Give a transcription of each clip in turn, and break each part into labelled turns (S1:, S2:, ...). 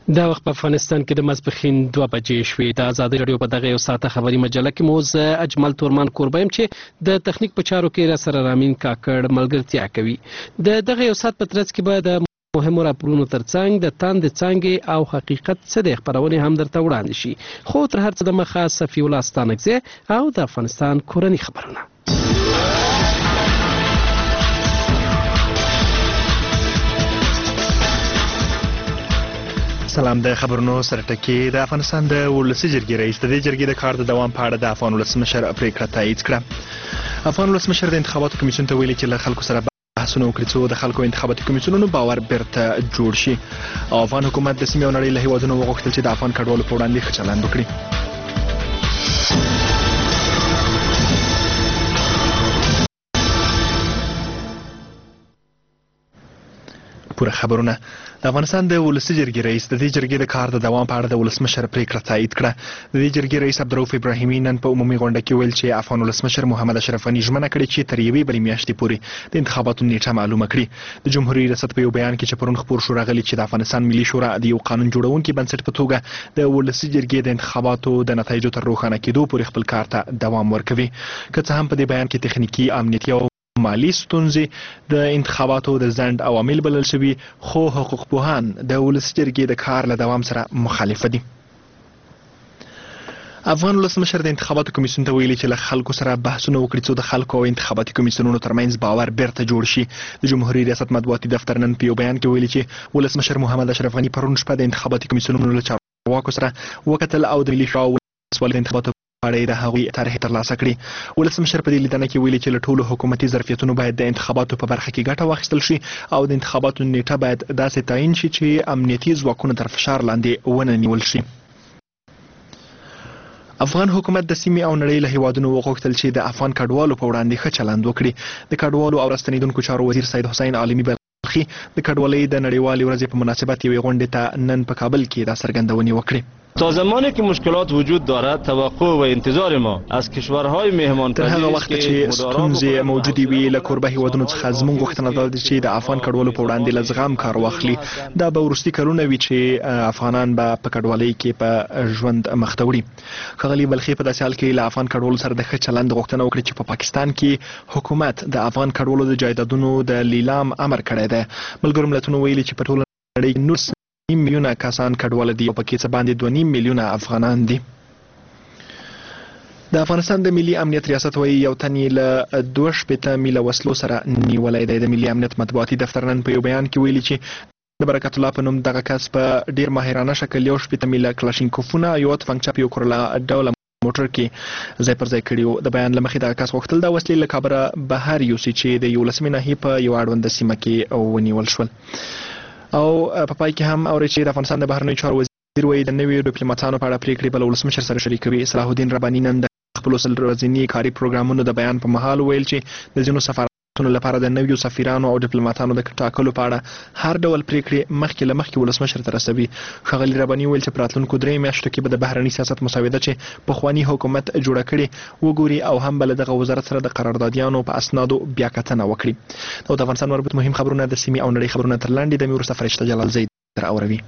S1: دا وخت په افغانستان کې د ماسپښین 2 بجې شوې. د ازادي راډیو په دغه یو ساعته خبري مجله کې مو زه اجمل تورمان کوربه یم چې د تخنیک په چارو کې را سره رامین کاکړ ملګرتیا کوي. د دغه یو ساعت په ترڅ کې به د مهمو راپورونو ترڅنګ د تاند څانګې او حقیقت څه د خبرونې هم درته وړاندې شي. خو تر هر څه د مخه صفي الله ستانکزی او د افغانستان کورني خبرونه.
S2: سلام. د خبرونو سره ټکی. د افغانستان د ولسي جرګې رئیس د دې جرګې د کار د دوام په اړه د افغان ولسمشر پریکړه تایید کړه. افغان ولسمشر د انتخاباتو کمیسیون ته ویلي چې له خلکو سره بحثونه وکړي څو د خلکو انتخاباتي کمیسیونونو باور بیرته جوړ شي. او افغان حکومت د سیمې او نړۍ له هیوادونو وغوښتل چې د افغان کډوالو په وړاندې ښه چلند وکړي. پوره خبرونه. د افغانستان د ولسي جرګې رئیس د دې جرګې د کار د دوام په اړه د ولسمشر پریکړه تایید کړه. د دې جرګې رئیس عبدالرؤف ابراهیمي نن په عمومي غونډه کې ویل چې افغان ولسمشر محمد اشرف غني ژمنه کړې چې تر یوې بلې میاشتې پورې د انتخاباتو نیټه معلومه کړي. د جمهوریت ریاست په یو بیان کې چې پرون خپور شو راغلی چې د افغانستان ملي شورا د یو قانون جوړونکي بنسټ په توګه د ولسي جرګې د انتخاباتو د نتایجو تر روښانه کېدو پورې خپل کار ته دوام ورکوي. که څه هم په دې بیان کې تخنیکی، امنیتي او مالی ستونزې د انتخاباتو د ځنډ عوامل بلل شوي، خو حقوق پوهان د ولسي جرګې د کار له دوام سره مخالفه دي. افغان ولسمشر د انتخاباتو کمیسیون ته ویلي چې له خلکو سره بحثونه وکړي څو د خلکو او انتخاباتي کمیسیونونو ترمنځ باور بیرته جوړ شي. د جمهوریت ریاست مطبوعاتي دفتر نن په یو بیان کې ویلي چې ولسمشر محمد اشرف غني پرون شپه د انتخاباتي کمیسیونونو له چارواکو سره وکتل او د ملي شورا ولسوالۍ انتخاباتو اړه د هغوی طرحې ترلاسه کړي. ولسمشر په دې لیدنه کې ویلي چې له ټولو حکومتي ظرفیتونو باید د انتخاباتو په برخه کې ګټه واخیستل شي او د انتخاباتو نیټه باید داسې تعیین شي چې امنیتي ځواکونه تر فشار لاندې ونه نیول شي. افغان حکومت د سیمې او نړۍ له هیوادونو وغوښتل چې د افغان کډوالو په وړاندې ښه چلند وکړي. د کډوالو او راستنیدونکو چارو وزیر سید حسین عالمي بلخي د کډوالۍ د نړیوالې ورځې په مناسبت یوې غونډې ته نن په کابل کې دا څرګندونې وکړې.
S3: تا زمانی که مشکلات وجود دارد توقع و انتظار ما از کشورهای مهمانپذیر
S2: تر هغه وخت چې ستونزې موجودې وي له کوربه هیوادونو څخه زموږ غوښتنه دا ده چې د افغان کډوالو په وړاندې له زغم کار واخلي. دا به وروستي کلونه وي چې افغانان به په کډوالۍ کې په ژوند مخ ته وړي. ښاغلي بلخي په داسې حال کې له افغان کډوالو سره د ښه چلند غوښتنه وکړي چې په پاکستان کې حکومت د افغان کډوالو د جایدادونو د لیلام امر کړی دی. ملګرو ملتونو ویلي چې په ټوله نړۍ کې 9 میلیونه کسان کډوال دي او پکې څه باندې 2.5 میلیونه افغانان دي. د افغانستان د ملي امنیت ریاست وایي یو تن یې له 2 میله وسلو سره نیولی دی. د ملي امنیت مطبوعاتي دفتر نن په یو بیان کې ویلي چې د برکت الله په نوم دغه کس په ډیر ماهرانه شکل 2 میله کلاشینکوفونه یو تفنګچه په یو کورلا ډوله موټر کې ځای پر ځای کړي. د بیان له مخې دغه کس غوښتل د وسلې له کبره بهر یوسي چې د 11 ناحیې په یو اړونده سیمه کې ونیول شول. او په پای کې هم اوري چې د افغانستان د بهرنیو چارو وزیر وایي د نویو ډیپلوماټانو په اړه پریکړې به له ولسمشر سره شریکوي. صلاح الدین رباني نن د خپلو 100 ورځني کاري پروګرامونو د بیان په مهال ویل چې د ځینو سفارتونو لپاره د نویو سفیرانو او ډیپلوماټانو د ټاکلو په اړه هر ډول پریکړې مخکې له مخکې ولسمشر ته رسوي. ښاغلي رباني ویل چې په راتلونکو 3 میاشتو کې به د بهرني سیاست مسوده چې پخواني حکومت جوړه کړې وګوري او هم به له دغه وزارت سره د قراردادیانو په اسنادو بیا کتنه وکړي. نو د افغانستان مربوط مهم خبرونه د سیمې او نړۍ خبرونه تر لاندې د وروسته فرشته جلال زید اوروي.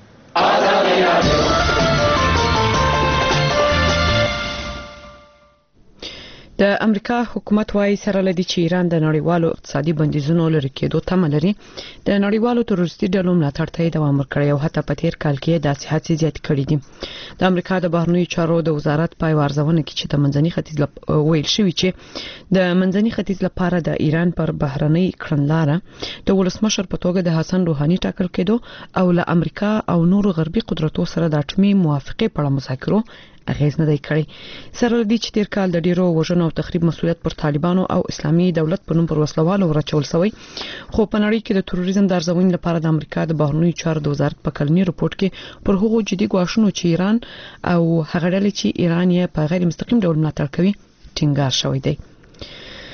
S4: د امریکا حکومت وايي سره لدی چې ایران د نړیوالو اقتصادي بندیزونو لري کېدو تمه لري. د نړیوالو تروریستي ډلو ملاتړ ته دوام ورکړي او حتی په تیر کال کې د سیاحت زیات کړي دي. د امریکا د بهرنیو چارو د وزارت پای ورزونه کې چې د منځني ختیځ ویل شوی چې د منځني ختیځ لپاره د ایران پر بهرنۍ کړنلاره د ولسمشر په توګه د حسن روحاني ټاکل کېدو او له امریکا او نورو غربي قدرتونو سره د اټومي موافقه په اړه مذاکرو اغیز نه دی کړی. سره لدی چې تیر کال د ډیرو وژنو او تخریب مسؤلیت پر طالبانو او اسلامي دولت په نوم پر وسلوالو ورچول شوی. خو په نړۍ کې د تروریزم د ارزونې لپاره د امریکا د بهرنیو چارو د وزارت په کلنی رپورت کې پر هغو جدي ګواښونو چې ایران او هغه ډلې چې ایران یې په غیر مستقیم ډول ملاتړ کوي ټینګار شوی دی.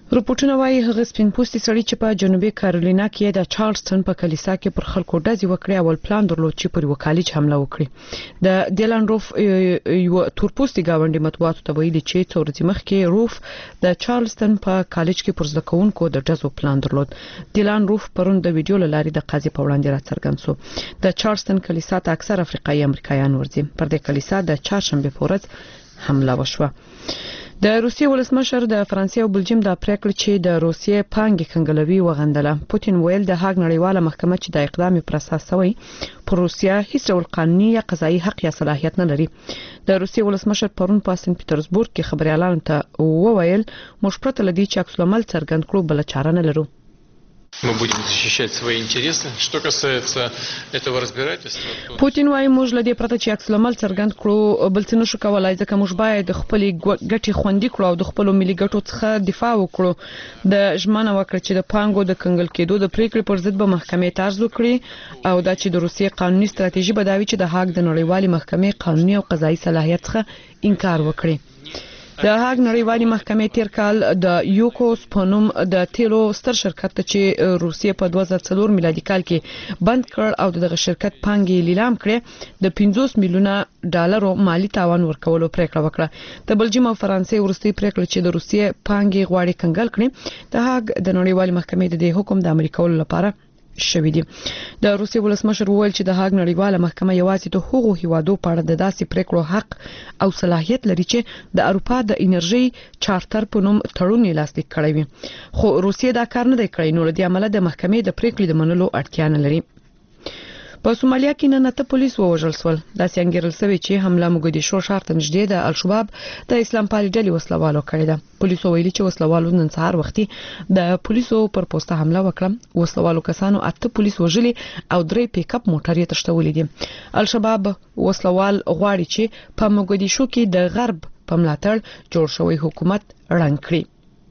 S4: رپورټونه وايي هغه سپین پوستي سړی چې په جنوبي کارولینا کې د چارلستون په کلیسا کې پر خلکو ډزې وکړې او پلان درلود چې پر وکالج حمله وکړي. د ډیلان روف یو تورپوستي گاونډي مطبوعاتو ته ویلي چې څو ورځې مخکې روف د چارلستون په کالج کې پر زده کوونکو د ډزو پلان درلود. ډیلان روف پرون د ویډیو لاري د قاضي په وړاندې راڅرګند شو. د چارلستون کلیسا ته اکثر افریقایي امریکایان ورځي. پر دې کلیسا د چهارشنبه په ورځ حمله وشوه. د روسیې ولسمشر د فرانسې او بلجیم د پریکړې چې د روسیې پانګې کنګلوي وغندله. پوتین ویل د هاګ نړیواله محکمه چې د اقدام پر اساس شوی پر روسیا هیڅ ډول قانوني یا قضایي حق یا صلاحیت نه لري. د روسیې ولسمشر پرون په سن پیټرزبورګ کې خبريالانو ته وویل موږ پرته لدی چې عکس العمل څرګند کړو بل چاره نه لرو.
S5: Мы будем защищать свои интересы. Что касается этого разбирательства,
S4: پوتین وايي موږ لدی پرته چې عکس العمل څرګند کړو بل څه نشو کولای ځکه موږ باید خپل ګټې خوندي کړو او د خپل ملي ګټو څخه دفاع وکړو. د ژمنه وکړه چې د پانګو د کنګل کېدو د پریکړې پر ضد به محکمې ته عرض وکړي او دا چې د روسیې قانوني ستراتیژي بداوي چې د هاګ د نړیوالې محکمې قانوني او قضایي صلاحیت څخه انکار وکړي. د هاګ نړیوالې محکمې تیر کال د یوکوس په نوم د تیلو ستر شرکت چې روسیې په 2004 میلادي کال کې بند کړ او دغه شرکت پانګې لیلام کړې د 50 میلیونه ډالرو مالی تاوان ورکولو پریکړه وکړه. د بلجیم او فرانسې ورستي پریکړه چې د روسیې پانګې غواړي کنګل کړي د هاګ د نړیوالې محکمې د دې حکم د امریکا لپاره شوې دي. د روسیې ولسمشر وویل چې د هاګ نړیواله محکمه یوازې د هغو هیوادو په اړه د داسې پریکړو حق او صلاحیت لري چې د اروپا د انرژي چارټر په نوم تړون لاسلیک کړی وي. خو روسیې دا کار نه دی کړی نو د عمله د محکمې د پریکړې د منلو اړتیا نه لري. په سومالیا کې نن 8 پولیس ووژل شول. دا څنګه رسوي چې حمله موګدیشو ښار ته نږدې د الشباب د اسلام پالي ډلې وسلوالو کړې ده. پولیسو ویلي چې وسلوالو نن سهار وختي د پولیسو پر پوسټه حمله وکړه. وسلوالو کسانو 8 پولیس وژلي او 3 پیک اپ موټر یې تښتولې دي. الشباب وسلوال غواړي چې په موګدیشو کې د غرب په ملاتړ جوړ شوی حکومت ړنګ کړي.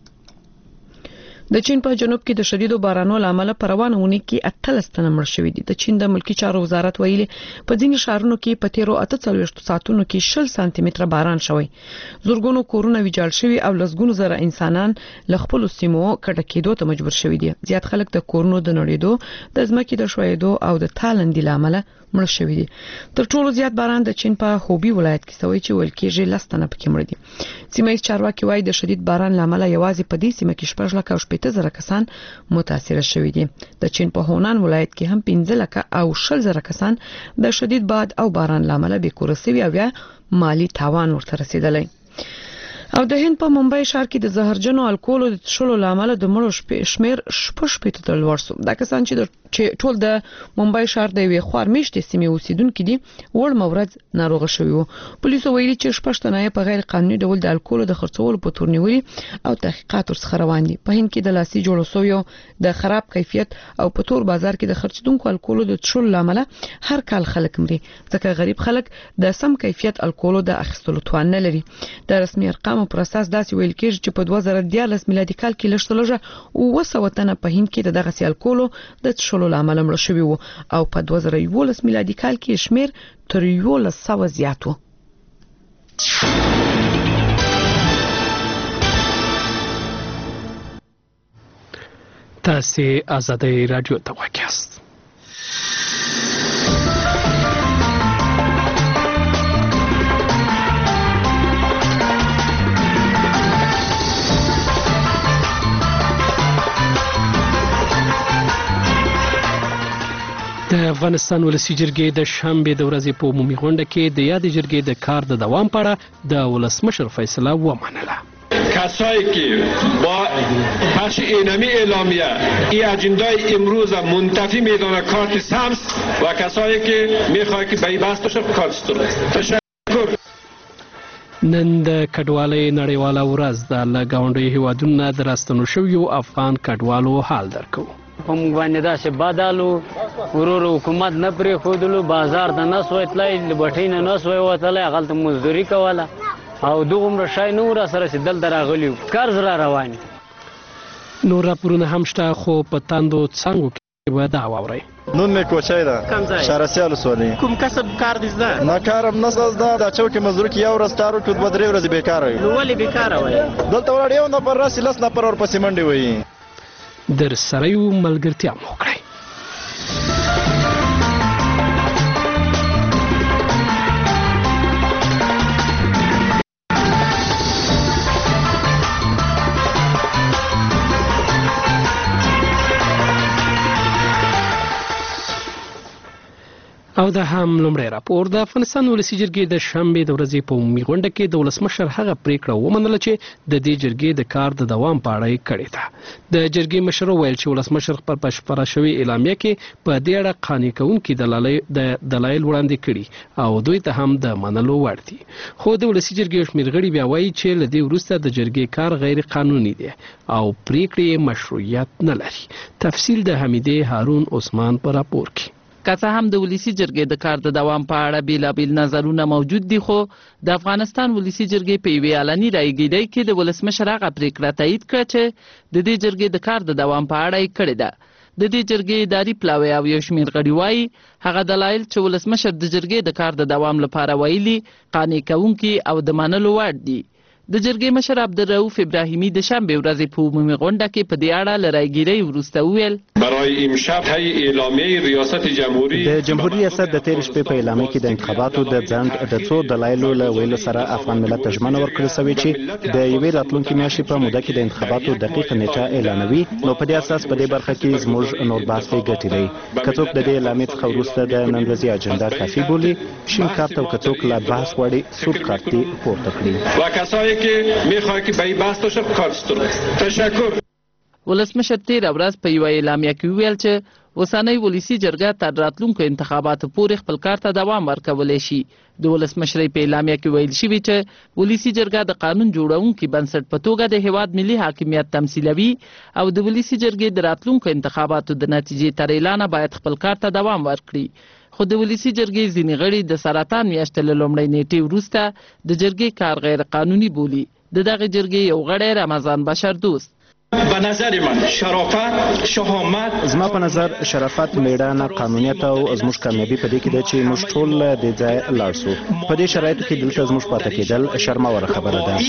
S4: د چین په جنوب کې د شدیدو بارانونو لامل په روانه ونې کې 18 تنه مړ شوي دي. د چین د ملکی چارو وزارت ویلي په ځینې شهرونو کې په تیرو 48 ساعتونو کې 60 سانتي متره باران شوی. زورګونو کورونه ویجاړ شوي او لسګونو زره انسانان له خپل سیمو کډه کېدو ته مجبور شوي دي. زیات خلک د کورونو د نړېدو د ځمکې د شویدو او د تالندې لامل مړ شوي دي. تر ټولو زیات باران د چین په خوبي ولایت کې شوی چې ویل کېږي 10 تنه پکې مړ دي. سیمه چارواکي وايي د شدید باران لامل یوازې په دې سیمه کې 14,000 کسان متاثر شوي دي. د چین په هونان ولایت کې هم 15,000 کسان د شدید باد او باران لامل بې کوره شوي او یا مالی تاوان ورته رسیدلی. او د هند په ممبئی ښار کې د زهرجنو الکولو د څښلو لامل د مړو شمیر 18 ته لوړ شو. دا کسان چې ټول د ممبئی ښار د یوې خوارمیشتې سیمې اوسیدونکو دي وړ مورز ناروغه شوي وو. پولیسو ویلي چې 18 تنه په غیر قانوني ډول د الکولو د خرڅولو په تور نیولي او تحقیقات ورڅخه روان دي. په هند کې د لاسي جوړو شویو د خراب کیفیت او په تور بازار کې د خرڅیدونکو الکولو د څښلو لامل هر کال خلک مري ځکه غریب خلک د سم کیفیت الکولو د اخیستلو توان نه لري. د رسمي ارقامو پر اساس داسې ویل کېږي چې په 2014 میلادي کال کې لږ 200 تنه په هند کې د دغه الکولو د څښلو لامل مړ شوي وو او په 2011 میلادي کال کې شمیر تر 1100 زیات وو.
S1: تاسو آزادۍ رادیو ته وګورئ. د افغانستان ولسی جرګې د شنبه د ورځې په عمومي غونډه کې د یاد جرګې د کار د دوام په اړه د ولسمشر فیصله ومنله.
S6: کسایی که با پخش اینمی اعلامیه این اجندای امروز منتفی میدانه کارت سبز و کسایی که میخواد که به این بحث بشه تشکر.
S1: نن د کډوالۍ نړیواله ورځ د لګاونډي هیوادونو د راستنو شویو افغان کډوالو حال درکو.
S7: په موږ باندې داسې بدالو ورور حکومت نه پرې خودلو بازار ته نه سوی تلای لبټۍ نه نه سوی وتلی هغلته مزدوري کوله او دومره شی نه ور سره چې دلته راغلي قرض را روان.
S1: نور راپورونه هم شته خو په تاندو څنګو کې به دا واورئ.
S3: نون می کوچای ده
S8: کوم ځای
S3: شارسیال سولې
S8: کوم کسب کار دي زده
S3: نه کارم نه زده د چوکي مزدور کې یو ورځ کار وکړ 2-3 ورځې بیکار وي
S8: نو ولې بیکار وای
S3: دلته ولاړ یو نه پر راس لس نه پر ور پسې منډي وي
S1: در سره یو ملګرتیا مو وکړئ. او د هم لومړی راپور د افغانستان ولسي جرګې د شنبې د ورځې په عمومي غونډه کې د ولسمشر هغه پریکړه ومنله چې د دې جرګې د کار د دوام په اړه یې کړې ده. د جرګې مشر وویل چې ولسمشر پر بشپړه شوې اعلامیه کې په دې اړه قانع کوونکي دلایل وړاندې کړي او دوی ته هم د منلو وړ دي. خو د ولسي جرګې شمېر غړي بیا وایي چې له دې وروسته د جرګې کار غیر قانوني دی او پریکړې مشروعیت نه لري. تفصیل د حمیدې هارون عثمان په راپور کې.
S9: که څه هم د ولسي جرګې د کار د دوام په اړه بیلابیل نظرونه موجود دي، خو د افغانستان ولسي جرګې په یوې اعلاني رایګیدۍ کې د ولسمشر هغه پریکړه تایید کړه چې د دې جرګې د کار د دوام په اړه یې کړې ده. د دې جرګې اداري پلاوی او یو شمېر غړي وایي هغه دلایل چې ولسمشر د جرګې د کار د دوام لپاره ویلي قانع کوونکي او د منلو وړ دي. د جرګې مشر عبدالرؤف ابراهیمی د شنبې ورځې په عمومي غونډه کې په دې اړه له رایګیرۍ وروسته وویل
S6: برای امشب هی اعلامیه ریاست جمهوری
S10: د جمهوریت ریاست د تیر شپې په اعلامیه کې د انتخاباتو د ځنډ د څو دلایلو له ویلو سره افغان ملت ته ژمنه ورکړل شوې چې د یوې راتلونکې میاشتې په موده کې د انتخاباتو دقیقه نیټه اعلانوي. نو په دې اساس په دې برخه کې زموږ نور باسي ګټې لري. که څوک د دې اعلامیې څخه وروسته د نن ورځې اجنډا کافي بولي شین کارت او که څوک لا بحث غواړي سور کارت پورته کړي
S6: و کسایی که میخواد که به بحث باشه کارستون. تشکر.
S9: ولسمشر تیر ورځ په یوه اعلامیه کې وویل چې اوسنۍ ولسي جرګه تر راتلونکو انتخاباتو پورې خپل کار ته دوام ورکولی شي. د ولسمشرۍ په اعلامیه کې ویل شوي چې ولسي جرګه د قانون جوړونکي بنسټ په توګه د هیواد ملي حاکمیت تمثیلوي او د ولسي جرګې د راتلونکو انتخاباتو د نتیجې تر اعلانه باید خپل کار ته دوام ورکړي. خو د ولسي جرګې ځینې غړي د سرطان میاشتې له لومړۍ نیټې وروسته د جرګې کار غیر قانوني بولي. د دغه جرګې یو غړی رمضان بشر دوست
S6: به نظر من شرافت شهامت
S10: زما په نظر شرافت میړانه قانونیت او زموږ کامیابي په دې کې ده چې موږ ټول د ځای لاړ شو. په دې شرایطو کې دلته زموږ پاتې کېدل شرماوره خبره ده.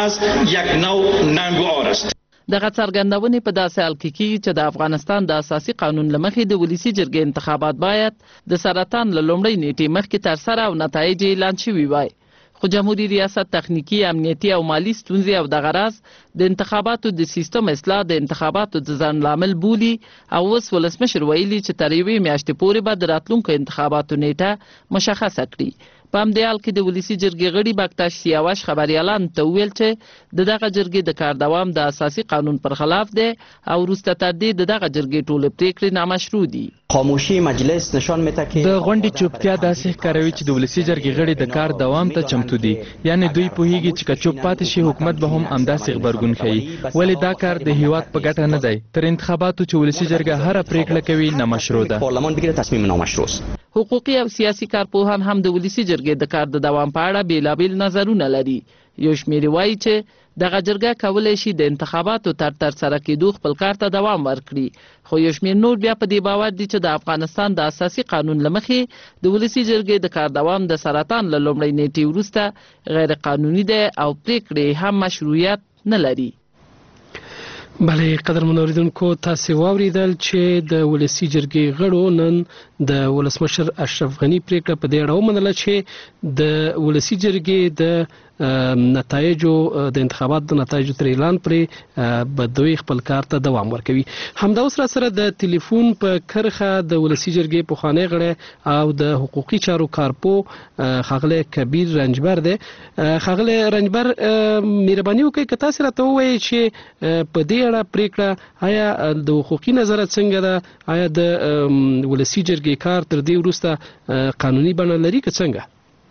S9: دغه څرګندونې په داسې حال کې کېږي چې د افغانستان د اساسي قانون له مخې د ولسي جرګې انتخابات باید د سرطان له لومړۍ نیټې مخکې ترسره او نتایج اعلان شوي وای. خو جمهوریت ریاست تخنیکی امنیتي او مالی ستونزې او دغه راز د انتخاباتو د سیستم اصلاح د انتخاباتو د ځنډ لامل بولي او اوس ولسمشر ویلي چې تر یوې میاشتې پورې به د راتلونکو انتخاباتو نیټه مشخصه کړي. په همدې حال کې د ولسي جرګې غړي بکتاش سیاوش خبریالانو ته وویل چې د دغه جرګې د کار دوام د اساسي قانون پر خلاف دی او وروسته تر دې د دغه جرګې ټولې پریکړې نامشروع دي.
S11: خاموشی مجلس نشان میده که
S12: د غونډې چوپتیا داسې ښکاروي چې د ولسي جرګې غړي د کار دوام ته چمتو دي. یعنی دوی پوهیږي چې که چوپ پاتې شي حکومت به هم همداسې غبرګون ښیي. ولې دا کار د هیواد په ګټه نه دی. تر انتخاباتو چې ولسي جرګه هره پریکړه کوي نامشروع ده.
S11: پارلمان بگیره تصمیم نامشروع است.
S9: حقوقي او سیاسي کارپوهان هم د ولسي جرګې د کار د دوام په اړه بیلابیل نظرونه لري. یو شمېر وایي چې دغه جرګه کولی شي د انتخاباتو ترسره کېدو خپل کار ته دوام ورکړي. خو یو شمېر نور بیا په دې باور دي چې د افغانستان د اساسي قانون له مخې د ولسي جرګې د کار دوام د سرطان له لومړۍ نیټې وروسته غیر قانوني دی او پریکړې هم مشروعیت نه لري.
S1: بله قدرمنو اوریدونکو تاسې واوریدل چې د ولسي جرګې غړو نن د ولسمشر اشرف غني پریکړه په دې اړه ومنله چې د ولسي جرګې د نتایجو د انتخاباتو د نتایجو تر اعلان پرې به دوی خپل کار ته دوام ورکوي. همدا اوس را سره د ټلیفون په کرخه د ولسي جرګې پخوانی غړی او د حقوقي چارو کارپو ښاغلی کبیر رنجبر دی. ښاغلی رنجبر مهرباني وکړئ که تاسې راته ووایئ چې په دې اړه پریکړه آیا د حقوقي نظره څنګه ده؟ آیا د ولسي جرګې کار تر دې وروسته قانوني بڼه لري که څنګه؟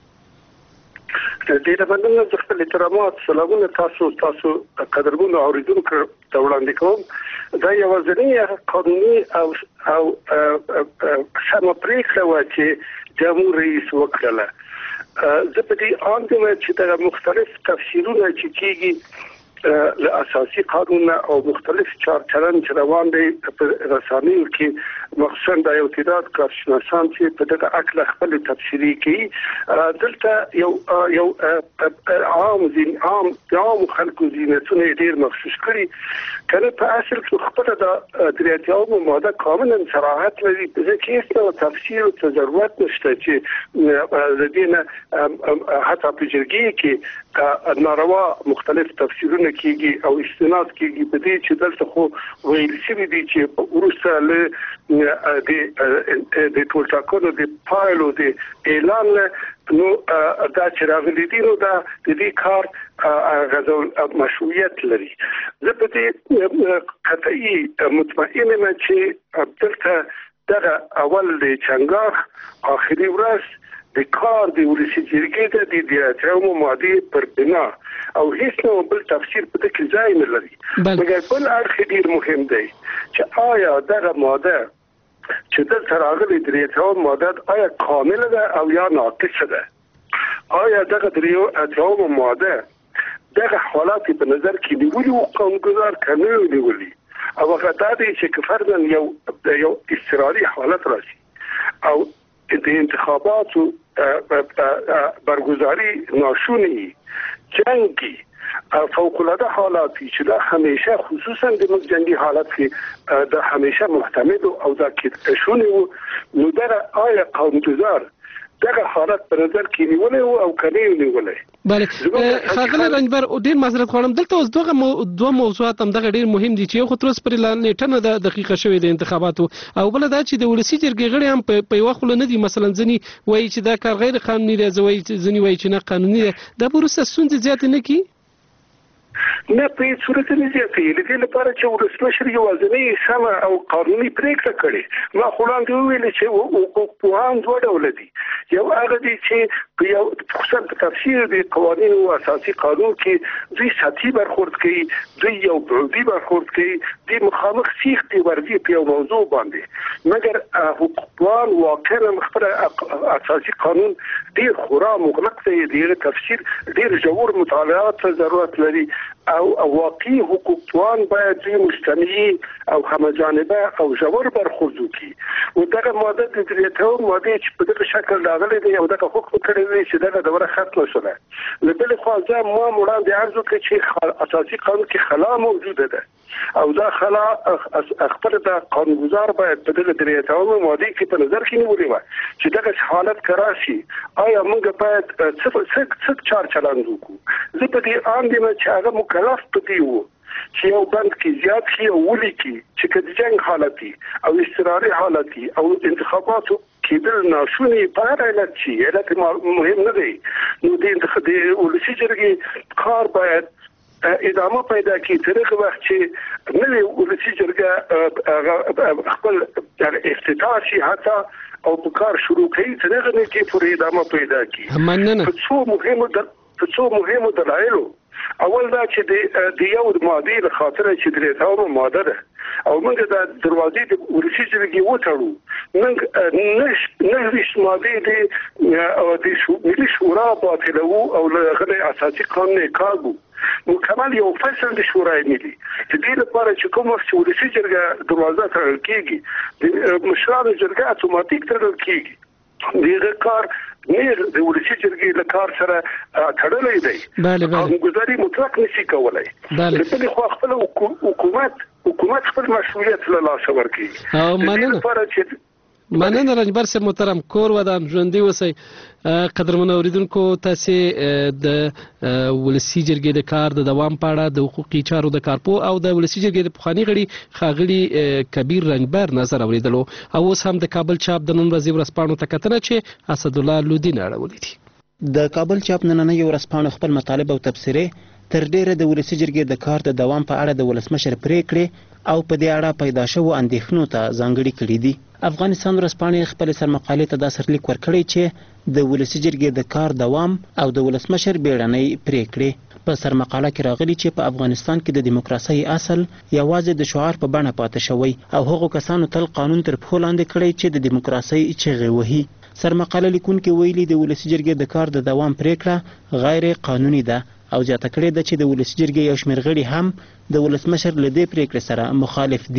S13: ډیره مننه. د خپل احترامات سلامونه تاسو قدرمنو اوریدونکو ته وړاندې کوم. دا یوازینی قانوني او سمه پریکړه وه چې جمهور رئیس وکړله. زه په دې اند یم چې د مختلف تفسیرونه چې کېږي له اساسي قانون او مختلف چارچلن چې روان دی په رسنیو کې مخصوصا د یو تعداد کارشناسان چې په دغه اړه خپل تفسیری کوي دلته یو عام خلکو زینتونه ډیر مخصوص کړي کله په اصل کې خپل د دریاتیاو ماده کاملا صراحت لري چې هیڅ تفسیر او ضرورت نشته چې د دینه حتی په جرګې کې ناروا مختلف تفسیرونه کیږي او استناد کیږي په دې چې دلته خو ویل شوی دی چې ورسره له د ټولټاکونو د پایلو د اعلان نو دا چې راغلي دي نو دا د دې کار غزول مشروعیت لري زه په دې قطعي مطمئن یم چې دلته دغه اول د چنګاخ اخري ورځ د کار د ولسی جرګې د دیاترو ماده پر بنا او هیڅ نو بل تفسیر په دې کې ځای نه لري مګر بل اړخ ډیر مهم دی چې آیا دغه ماده چې دلته راغلي دیاترو ماده آیا کامل ده او یا ناقصه ده آیا دغه دیاترو ماده دغه حالات په نظر کې نیولي او قانونګذار کنه نیولي او هغه دا دی چې فرضاً یو استراري حالت راشي او د انتخاباتو برگزاری ناشونی جنگی فوق العاده حالات چې دا همیشه خصوصا د جنگي حالت کې دا همیشه محتمل او دا کې شونی نو دا آیا قانونګذار دغه حالت په نظر کې نیولې او کني نیولې
S1: بله خاغله رنجبر ډیر معذرت غواړم دلته اوس دوه موضوعات هم دغه ډیر مهم دي چې یو خو تر اوسه پورې نیټه نه ده دقیقه شوې د انتخاباتو او بله دا چې د ولسي جرګې غړي هم په یوه خوله نه دي مثلا ځینې وایي چې دا کار غیر قانوني دی ځینې وایي چې نه قانوني دی دا به وروسته ستونزې زیاتې نه کړي
S13: نه په صورت نه زیاتې لدې لپاره چې ولسمشر یوازینی سمه او قانوني پریکړه کړې ما خو وړاندې ویل چې حقوقپوهان دوه ډوله دي یو هغه دي چې په یو خصوصا په تفسیر د قوانینو او اساسي قانون کې دوی سطحي برخورد کوي دوی یو بعدي برخورد کوي د مخامخ سیخ دی ورزي په یو موضوع باندې مګر حقوقپوهان واقعا خپل اساسي قانون ډیر خورا مغلق دی ډیر تفسیر ډیر ژور مطالعات ضرورت لري او واقعي حقوقپوهان باید دوی مجتمعي او همجانبه او ژور برخورد وکړي او دغه ماده د دیاترو ماده چې په دغه شکل راغلي دی او دغه حکم کړی دی چې دغه دوره ختمه شوه له بل خوا ځم ما وړاندې عرض وکړ چې اساسي قانون کې خلا موجوده ده او دا خلا خپل د قانونګذار باید په دغه دیاترو ماده کې په نظر کې نیولې و چې دغه حالت کراشي آیا موږ باید څه چار چلند وکړو زه په دې آند یم چې هغه مکلف پدې وو چې یو بند کې زیات شي او ولي کې چې د جنگ حالتي او استراري حالتي او انتخاباتو کېدل ناشونی په هر علت شي علت مهم نه دی نو د ولسي جرګې کار باید ادامه پیدا کړي تر هغه وخت چې نوې ولسي جرګه خپل افتتاح شي حتی او په کار شروع کړي تر هغه نه کې پوره ادامه پیدا کړي
S1: مننه
S13: په څو مهمو دلایلو اول دا چې د یو ماده له خاطر چې د ریتاو ماده ده او موږ د دروازې د ورشي جوړګي وټړو موږ نه هیڅ ماده د ملي شورا باطلو او غیر اساسي قانون کاغو مکمل یو فصل د شورای ملي چې د لپاره چې کوم څه ورشي جوړګه دروازه تړل کیږي د مشرانو جرګه اتوماتیک تړل کیږي دغه کار نیر د ولسی جرګې له کار سره تړلې دی قانونګذاري مطلق نشي کولای په خو خپل حکومت خپل مشروعیت له لاسه ورکړي
S1: مننه رنجبر صاحب محترم کور ودان ژوندۍ اوسئ قدرمنو اوریدونکو تاسو د ولسی جرګې د کار د دوام په اړه د حقوقي چارو د کارپو او د ولسی جرګې د پخوانی غړي ښاغلي کبیر رنجبر نظر اوریدلو او اوس هم د کابل چاپ د نن ورځې ورځپاڼو ته کتنه چې اسد الله لودین اړولې دي
S10: د کابل چاپ نننۍ ورځپاڼو خپل مطالب او تبصرې تر ډیره د ولسی جرګې د کار د دوام په اړه د ولسمشر پریکړې او په دې اړه پیدا شوو اندېښنو ته ځانګړي کړي دي. افغانستان ورځپاڼې خپل سرمقالې ته دا سرلیک ورکړی چې د ولسی جرګې د کار دوام او د ولسمشر بیړنۍ پریکړې په سرمقاله کې راغلي چې په افغانستان کې د دیموکراسۍ اصل یوازې د شعار په بڼه پاتې شوی او هغو کسانو تل قانون تر پښو لاندې کړی چې د دیموکراسۍ چغې وهي. سرمقاله لیکونکي ویلي د ولسی جرګې د کار د دوام پریکړه غیر قانوني ده او زیاته کړې ده چې د ولسی جرګې یو شمېر غړي هم د ولسمشر له دې پریکړې سره مخالف دي.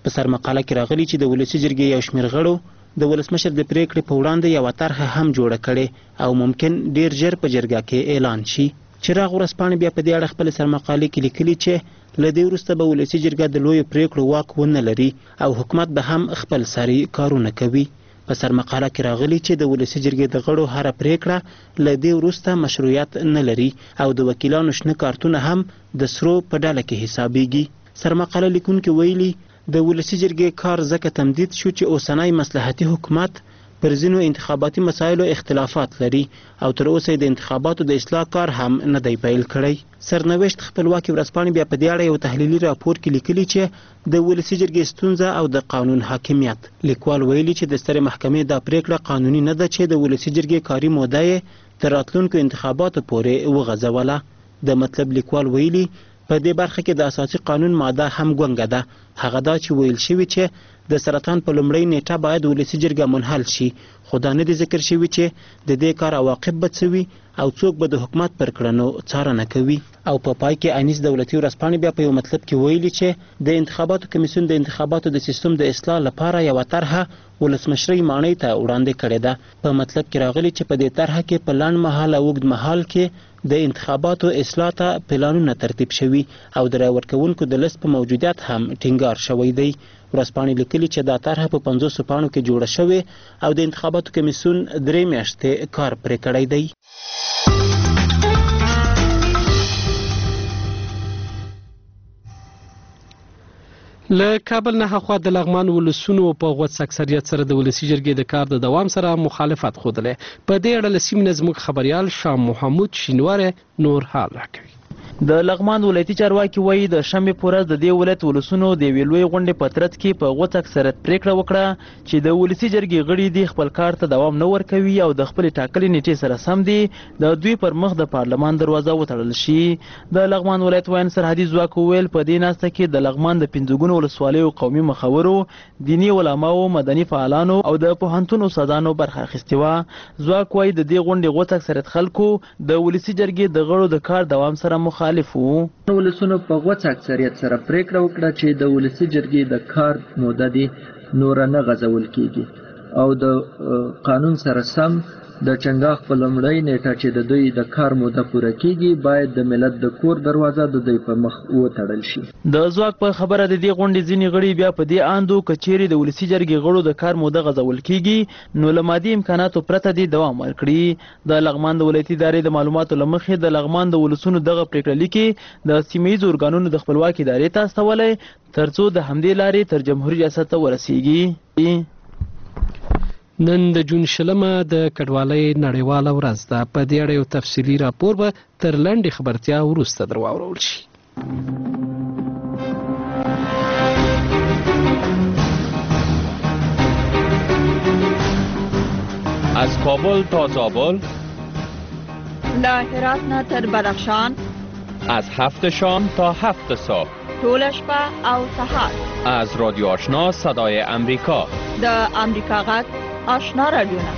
S14: په سرمقاله کې راغلي چې د ولسي جرګې یو شمېر غړو د ولسمشر د پریکړې په وړاندې یوه طرحه هم جوړه کړې او ممکن ډیر ژر په جرګه کې اعلان شي. چراغ ورځپاڼې بیا په دې اړه خپل سرمقالې کې لیکلي چې له دې وروسته به ولسي جرګه د لویو پریکړو واک ونه لري او حکومت به هم خپل ساري کارونه کوي. په سرمقاله کې راغلي چې د ولسي جرګې د غړو هره پریکړه له دې وروسته مشروعیت نه لري او د وکیلانو شنه کارتونه هم د سرو په ډله کې حسابیږي. سرمقاله لیکونکي ویلي د ولسي جرګې کار ځکه تمدید شو چې اوسنی مصلحتي حکومت پر ځینو انتخاباتي مسایلو اختلافات لري او تر اوسه د انتخاباتو د اصلاح کار هم نه دی پیل کړی. سرنوشت خپلواکي ورځپاڼې بیا په دې اړه یو تحلیلي راپور کې لیکلي چې د ولسي جرګې ستونزه او د قانون حاکمیت. لیکوال ویلي چې د سترې محکمې دا پریکړه قانوني نه ده چې د ولسي جرګې کاري موده یې تر راتلونکو انتخاباتو پورې وغځوله. د مطلب لیکوال ویلي په دې برخه کې د اساسي قانون ماده هم ګونګه ده. هغه دا چې ویل شوي چې د سرطان په لومړۍ نیټه باید ولسي جرګه منحل شي، خو دا نه دي ذکر شوي چې د دې کار عواقب به څه وي او څوک به د حکومت پر کړنو څارنه کوي. او په پای کې انیس دولتي ورځپاڼې بیا په یو مطلب کې ویلي چې د انتخاباتو کمیسیون د انتخاباتو د سیستم د اصلاح لپاره یوه طرحه ولسمشرۍ ماڼۍ ته وړاندې کړې ده. په مطلب کې راغلي چې په دې طرحه کې په لنډ مهال او اوږد مهال کې د انتخاباتو اصلاح ته پلانونه ترتیب شوي او د رای ورکوونکو د لیست په موجودیت هم ټینګار شوی دی. ورځپاڼې لیکلي چې دا طرحه په 500 پاڼو کې جوړه شوې او د انتخاباتو کمیسیون 3 میاشتې کار پرې کړی دی.
S1: له کابل نه هاخوا د لغمان ولسونو په غوڅ اکثریت سره د ولسي جرګې د کار د دوام سره مخالفت ښودلی. په دې اړه له سیمې نه زموږ خبریال شاه محمود شینواری نور حال راکوي.
S15: د لغمان ولایتي چارواکي وایي د شنبې په ورځ د دې ولایت ولسونو د یوې لویې غونډې په ترڅ کې په غوڅ اکثریت پریکړه وکړه چې د ولسي جرګې غړي دې خپل کار ته دوام نه ورکوي او د خپلې ټاکلې نیټې سره سم دي د دوی پر مخ د پارلمان دروازه وتړل شي. د لغمان ولایت ویاند سرحدي ځواک وویل په دې ناسته کې د لغمان د 5 ګونو ولسوالیو قومي مخورو، دیني علماو، مدني فعالانو او د پوهنتون استادانو برخه اخیستې وه. ځواک وایي د دې غونډې غوڅ اکثریت خلکو د ولسي جرګې د غړو د کار دوام سره مخالف وو.
S16: ولسونو په غوڅ اکثریت سره پریکړه وکړه چې د ولسي جرګې د کار موده دې نوره نه غځول کیږي او د قانون سره سم د چنګاښ په لومړۍ نیټه چې د دوی د کار موده پوره کیږي باید د ملت د کور دروازه د دوی په مخ وتړل شي.
S15: د ځواک په خبره د دې غونډې ځینې غړي بیا په دې اندو که چیرې د ولسي جرګې غړو د کار موده غځول کیږي نو له مادي امکاناتو پرته دې دوام ورکړي. د لغمان د ولایتي ادارې د معلوماتو له مخې د لغمان د ولسونو دغه پریکړه لیکي د سیمه ییزو ارګانونو د خپلواکۍ ادارې ته استولی ترڅو د همدې لارې تر جمهوري ریاست ته ورسیږي.
S1: نن د جون 20 د کډوالۍ نړیواله ورځ ده. په دې اړه یو تفصیلي راپور به تر لنډې خبرتیا وروسته در واورول شي.
S17: از کابل تا زابل،
S18: له هرات نه تر بدخشان،
S17: از 7 شام تا 7 صبح،
S18: ټوله شپه او سهار،
S17: از رادیو آشنا صدای امریکا،
S18: د امریکا غږ آشنا رادیوونه.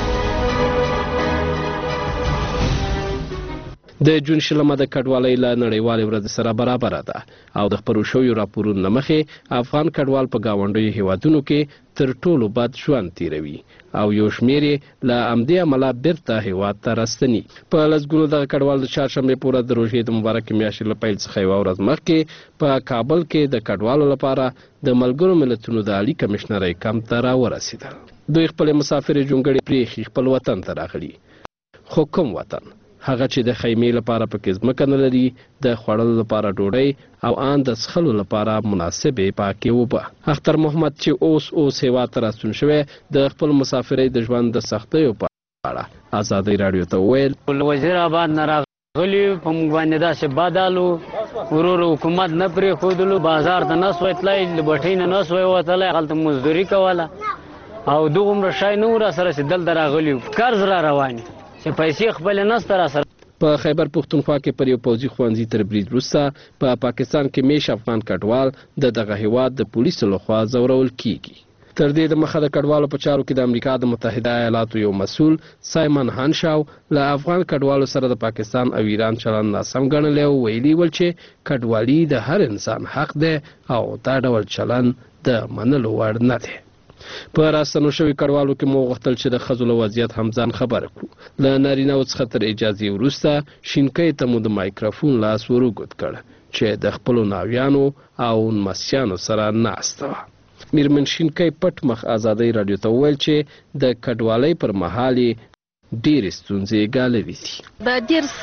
S1: د جون 20 د کډوالۍ له نړیوالې ورځ سره برابره ده او د خپرو شویو راپورونو له مخې افغان کډوال په ګاونډیو هیوادونو کې تر ټولو بد ژوند تیروي او یو شمېر یې له همدې امله بیرته هیواد ته راستني. په لسګونو دغه کډوال د چهارشنبې په ورځ د روژې د مبارکې میاشتې له پیل څخه یوه ورځ مخکې په کابل کې د کډوالو لپاره د ملګرو ملتونو د عالي کمشنرۍ کمپ ته راورسېدل. دوی خپلې مسافرې جونګړې پرېښي خپل وطن ته راغلي. خو کوم وطن؟ هغه چې د خیمې لپاره پکې ځمکه نه لري، د خوړلو لپاره ډوډۍ او ان د څښلو لپاره مناسبې پاکې اوبه. اختر محمد چې اوس هیواد ته راستون شوی د خپل مسافرۍ د ژوند د سختیو په اړه ازادۍ راډیو ته وویل
S7: وزیر آباد نه راغلي په موږ باندې داسې بادالو ورور حکومت نه پرېښودلو، بازار ته نه سوی تللی، له بټۍ نه سوی وتلی، هلته مزدوري کوله او دغومره شی نه و راسره چې دلته راغلي قرض را روان چې پیسې خپلې نسته راسره.
S1: په خیبر پښتونخوا کې پر یو پوځي ښوونځي تر برید وروسته په پاکستان کې میش افغان کډوال د دغه هیواد د پولیسو لخوا ځورول کیږي. تر دې دمخه د کډوالو په چارو کې د امریکا د متحده ایالاتو یو مسؤل سایمن هانشاو له افغان کډوالو سره د پاکستان او ایران چلند ناسم ګڼلی او ویلي ول چې کډوالي د هر انسان حق دی او دا ډول چلند د منلو وړ نه دی. په راستنو شوي کډوالو کې مو غوښتل چې د ښځو له وضعیت هم ځان خبره کړو. له نارینه‌و څخه تر اجازې وروسته شینکۍ ته مو د مایکروفون لاس وروګد کړ چې د خپلو ناویانو او نمسیانو سره ناسته وه. میرمن شینکۍ پټ مخ آزادۍ راډیو ته وویل چې د کډوالۍ پر مهال یې ډېرې ستونزې ګاللې دي.
S19: د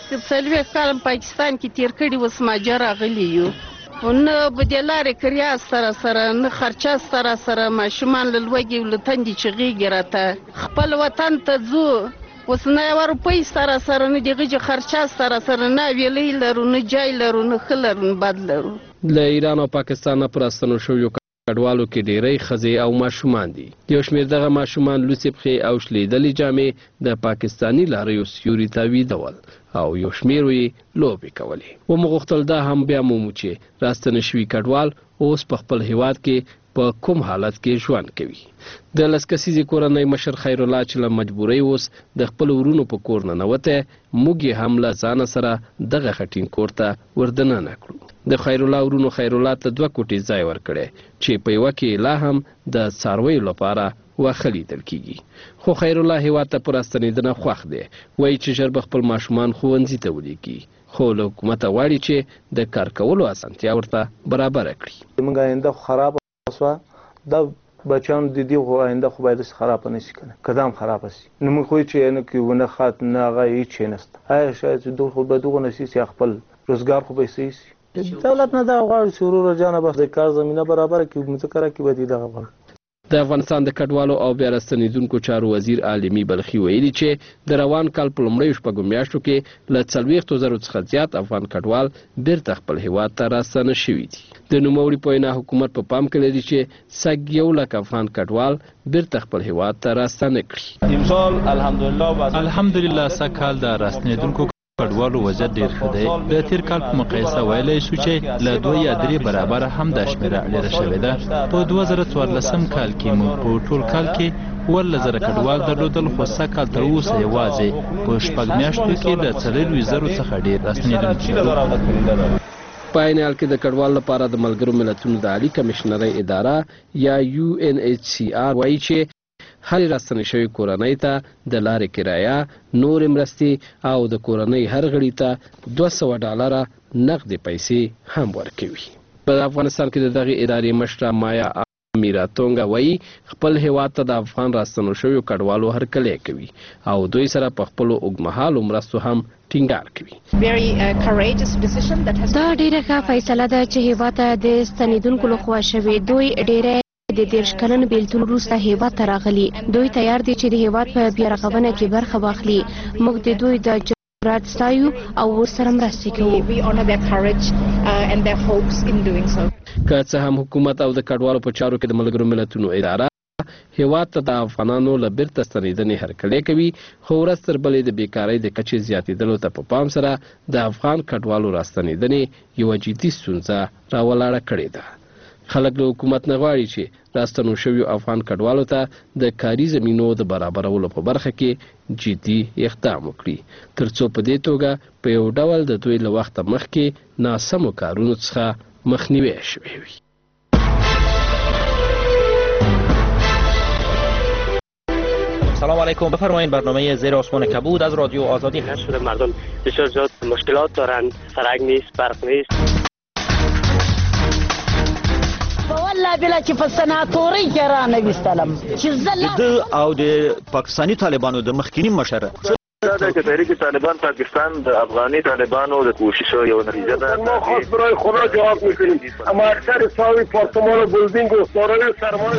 S19: 40 کال پاکستان کې تیر کړي اوس ماجر راغلي یو نه به د لارې کریا سره نه خرچه سره ماشومان له لوږې له تندې چغېږي راته خپل وطن ته ځو اوس نه یوه روپۍ سره نه د غجې خرچه سره نه ویلۍ لرو نه جای لرو نه ښه لرو نه بد لرو.
S1: له ایران او پاکستان نه په راستنو شویو کډوالو کې ډېری ښځې او ماشومان دي. یو شمېر دغه ماشومان لوڅې پښې او شلېدلې جامې د پاکستاني لاریو سیوري ته ویدول او یو شمېر یې لوبې کولې. ومو غوښتل دا هم بیا مومو چې راستنه شوي کډوال اوس په خپل هیواد کې په کوم حالت کې ژوند کوي. د 10 کسیزې کورنۍ مشر خیرالله چې له مجبورۍ اوس د خپلو ورونو په کور ننوتی، موږ یې هم له ځانه سره دغه خټین کور ته وردننه کړو. د خیرالله ورونو خیرالله ته 2 کوټې ځای ورکړی چې په یوه کې لا هم د څارویو لپاره واښه لیدل کیږي. خو خیرالله هیواد ته په راستنېدنه خوښ دی. وایي چې ژر به خپل ماشومان ښوونځي ته ولیږي، خو له حکومته غواړي چې د کار کولو اسانتیا ورته برابره کړي.
S20: موږ آینده خرابه شوه، دا بچیانو د دې خو آینده خو باید خرابه نه شي کنه، که دا هم خرابه شي نو موږ خو چې نه کوو نه خط نه هغه هېڅ شی نشته. آیا شاید چې دوی خو به دغه نه شي چې خپل روزګار خو به یې صحیح شي. دولت نه دغه غواړي چې وروره جانه به د کار زمینه برابره کړي، مځکه راکړي به دې دغه غواړي.
S1: د افغانستان د کډوالو او بیا راستنېدونکو چارو وزیر عالمي بلخي ویلي چې د روان کال په لومړیو 6 میاشتو کې له 40,000 څخه زیات افغان کډوال بیرته خپل هیواد ته راستنه شوي دي. د نوموړي په وینا حکومت په پام کې لري چې سږ 1 لک افغان کډوال بیرته خپل هیواد ته راستنه کړي.
S3: امسال
S12: الحمدلله سږ کال د راستنېدونکو کډوالو وضعیت ډېر ښه دی. د تیر کال په مقایسه ویلی شو چې له 2 یا 3 برابره هم دا شمېره ډېره شوې ده. په 2014 کال کې موږ په ټول کال کې 14,000 کډوال درلودل، خو سږ کال تر اوسه یوازې په 6 میاشتو کې د 40,000 څخه ډېر راستنېدونکي لرو.
S1: په عین حال کې د کډوالو لپاره د ملګرو ملتونو د عالي کمشنرۍ اداره یا UNHCR وایي چې هرې راستنې شوې کورنۍ ته د لارې کرایه، نورې مرستې او د کورنۍ هر غړي ته $200 نغدې پیسې هم ورکوي. په افغانستان کې د دغې ادارې مشره مایا میراتونګا وایي خپل هیواد ته د افغان راستنو شویو کډوالو هرکلی کوي او دوی سره په خپلو اوږدمهالو مرستو هم ټینګار کوي.
S21: دا ډېره ښه فیصله ده چې هیواد ته د ستنېدونکو لخوا شوې. دوی ډېره د 30 کلن بیلتون وروسته هیواد ته راغلي. دوی تیار دي چې د هیواد په بیارغونه کې برخه واخلي. موږ د دوی د جرأت ستایو او ورسره مرستې کوو.
S1: که څه هم حکومت او د کډوالو په چارو کې د ملګرو ملتونو اداره هیواد ته د افغانانو له بیرته ستنېدنې هرکلی کوي، خو ورځ تر بلې د بیکارۍ د کچې زیاتېدلو ته په پام سره د افغان کډوالو راستنېدنې یوه جدي ستونزه راولاړه کړې ده. خلک له حکومت نه غواړي چې راستنو شویو افغان کډوالو ته د کاري زمینو د برابرولو په برخه کې جدي اقدام وکړي، ترڅو په دې توګه په یو ډول د دوی له وخته مخکې ناسمو کارونو څخه مخنیوی شوی وي.
S22: سلام علیکم، بفرمایید. برنامه زیر آسمان کبود از رادیو آزادی هست.
S23: شده مردم بسیار زیاد مشکلات دارن، سرک نیست، برق نیست.
S24: والله بلا چې په سناتورۍ کې رانویستلم چې
S25: د او د پاکستانی طالبانو د مخکینی مشره
S26: دا د تحریک طالبان پاکستان د افغاني طالبانو د کوششو یو نتیجه ده.
S27: ما خاص برای خدا جواب میکنیم، اما اکثر ساوی پارتمان و بلدینگ و دارای سرمایه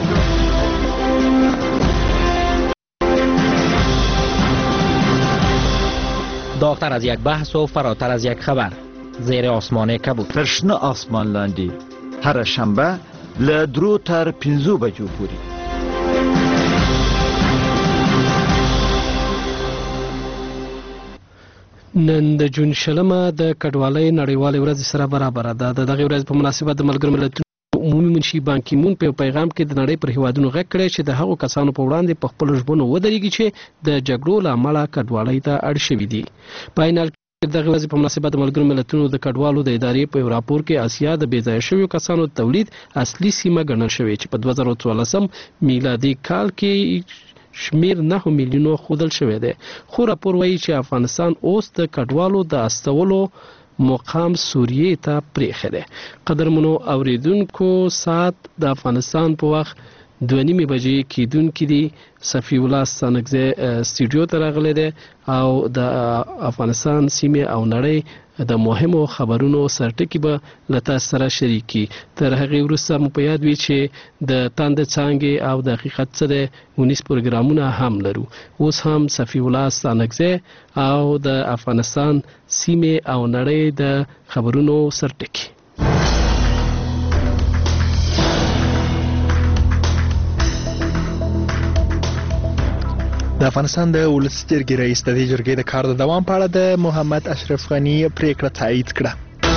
S22: داغتر از یک بحث و فراتر از یک خبر. زیر آسمان کبود.
S25: ترشنه آسمان لاندی هر شنبه له 3 تر 5 بجو پورې.
S1: نن د جون 20 د کډوالۍ نړیوالې ورځ سره برابر ده. د دغه ورځ په مناسبت د ملګرو ملتونو عمومي منشي بان کی مون په پیغام کې د نړۍ پر هیوادونو غږ کړی چې د هغو کسانو په وړاندې په خپل ژوند ودرېږي چې د جګړو له امله کډوالۍ ته اړ شوي دي. په عین حال دغه ورځې په مناسبت د ملګرو ملتونو د کډوالو د ادارې په یو راپور کې اسیا د بې ځایه شویو کسانو تولید اصلي سیمه ګڼل شوې چې په 2014 میلادي کال کې شمیر 9 میلیونو ښودل شوی دی خو راپور وایي چې افغانستان اوس د کډوالو د استولو مقام سوریې ته پریښی دی. قدرمنو اوریدونکو ساعت د افغانستان په وخت 2:30 بجې کېدونکي دي. صفي الله ستانکزی سټوډیو ته راغلی دی او د افغانستان سیمې او نړۍ د مهمو خبرونو سرټکي به له تاسو سره شریکي. تر هغې وروسته مو په یاد وي چې د تاندې څانګې او د حقیقت څه دی 19 پروګرامونه هم لرو. اوس هم صفي الله ستانکزی او د افغانستان سیمې او نړۍ د خبرونو سرټکي.
S2: د افغانستان د ولسي جرګې رئیس د دې جرګې د کار د دوام په اړه د محمد اشرف غني پریکړه تایید کړه.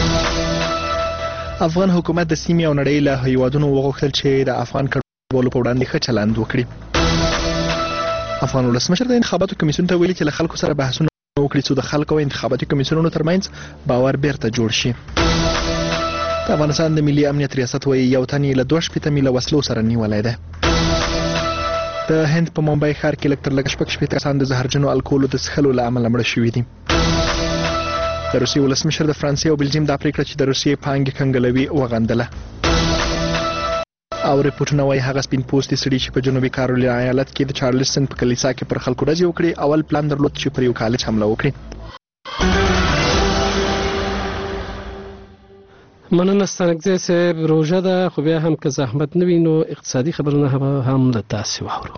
S2: افغان حکومت د سیمې او نړۍ له هیوادونو وغوښتل چې د افغان کډوالو په وړاندې ښه چلند وکړي. افغان ولسمشر د انتخاباتو کمیسیون ته ویلي چې له خلکو سره بحثونه وکړي څو د خلکو او انتخاباتي کمیسیونونو ترمنځ باور بیرته جوړ شي. د افغانستان د ملي امنیت ریاست وایي یو تن یې له 2 میله وسلو سره نیولی دی. د هند په ممبئی ښار کې لږ تر لږه 6 کسان د زهرجنو الکولو د څښلو له امله مړه شوي دي. د روسیې ولسمشر د فرانسې او بلجیم دا پریکړه چې د روسیې پانګې کنګلوي وغندله. او ریپورټونه وایي هغه سپین پوستي سړي چې په جنوبي کارولینا ایالت کې د چارلسټن په کلیسا کې پر خلکو ډزې وکړي اول پلان درلود چې پر یو کالج حمله وکړي.
S1: مننه ستانکزی صاحب. روژه ده خو بیا هم که زحمت نه وي نو اقتصادي خبرونه هم له تاسې واورو.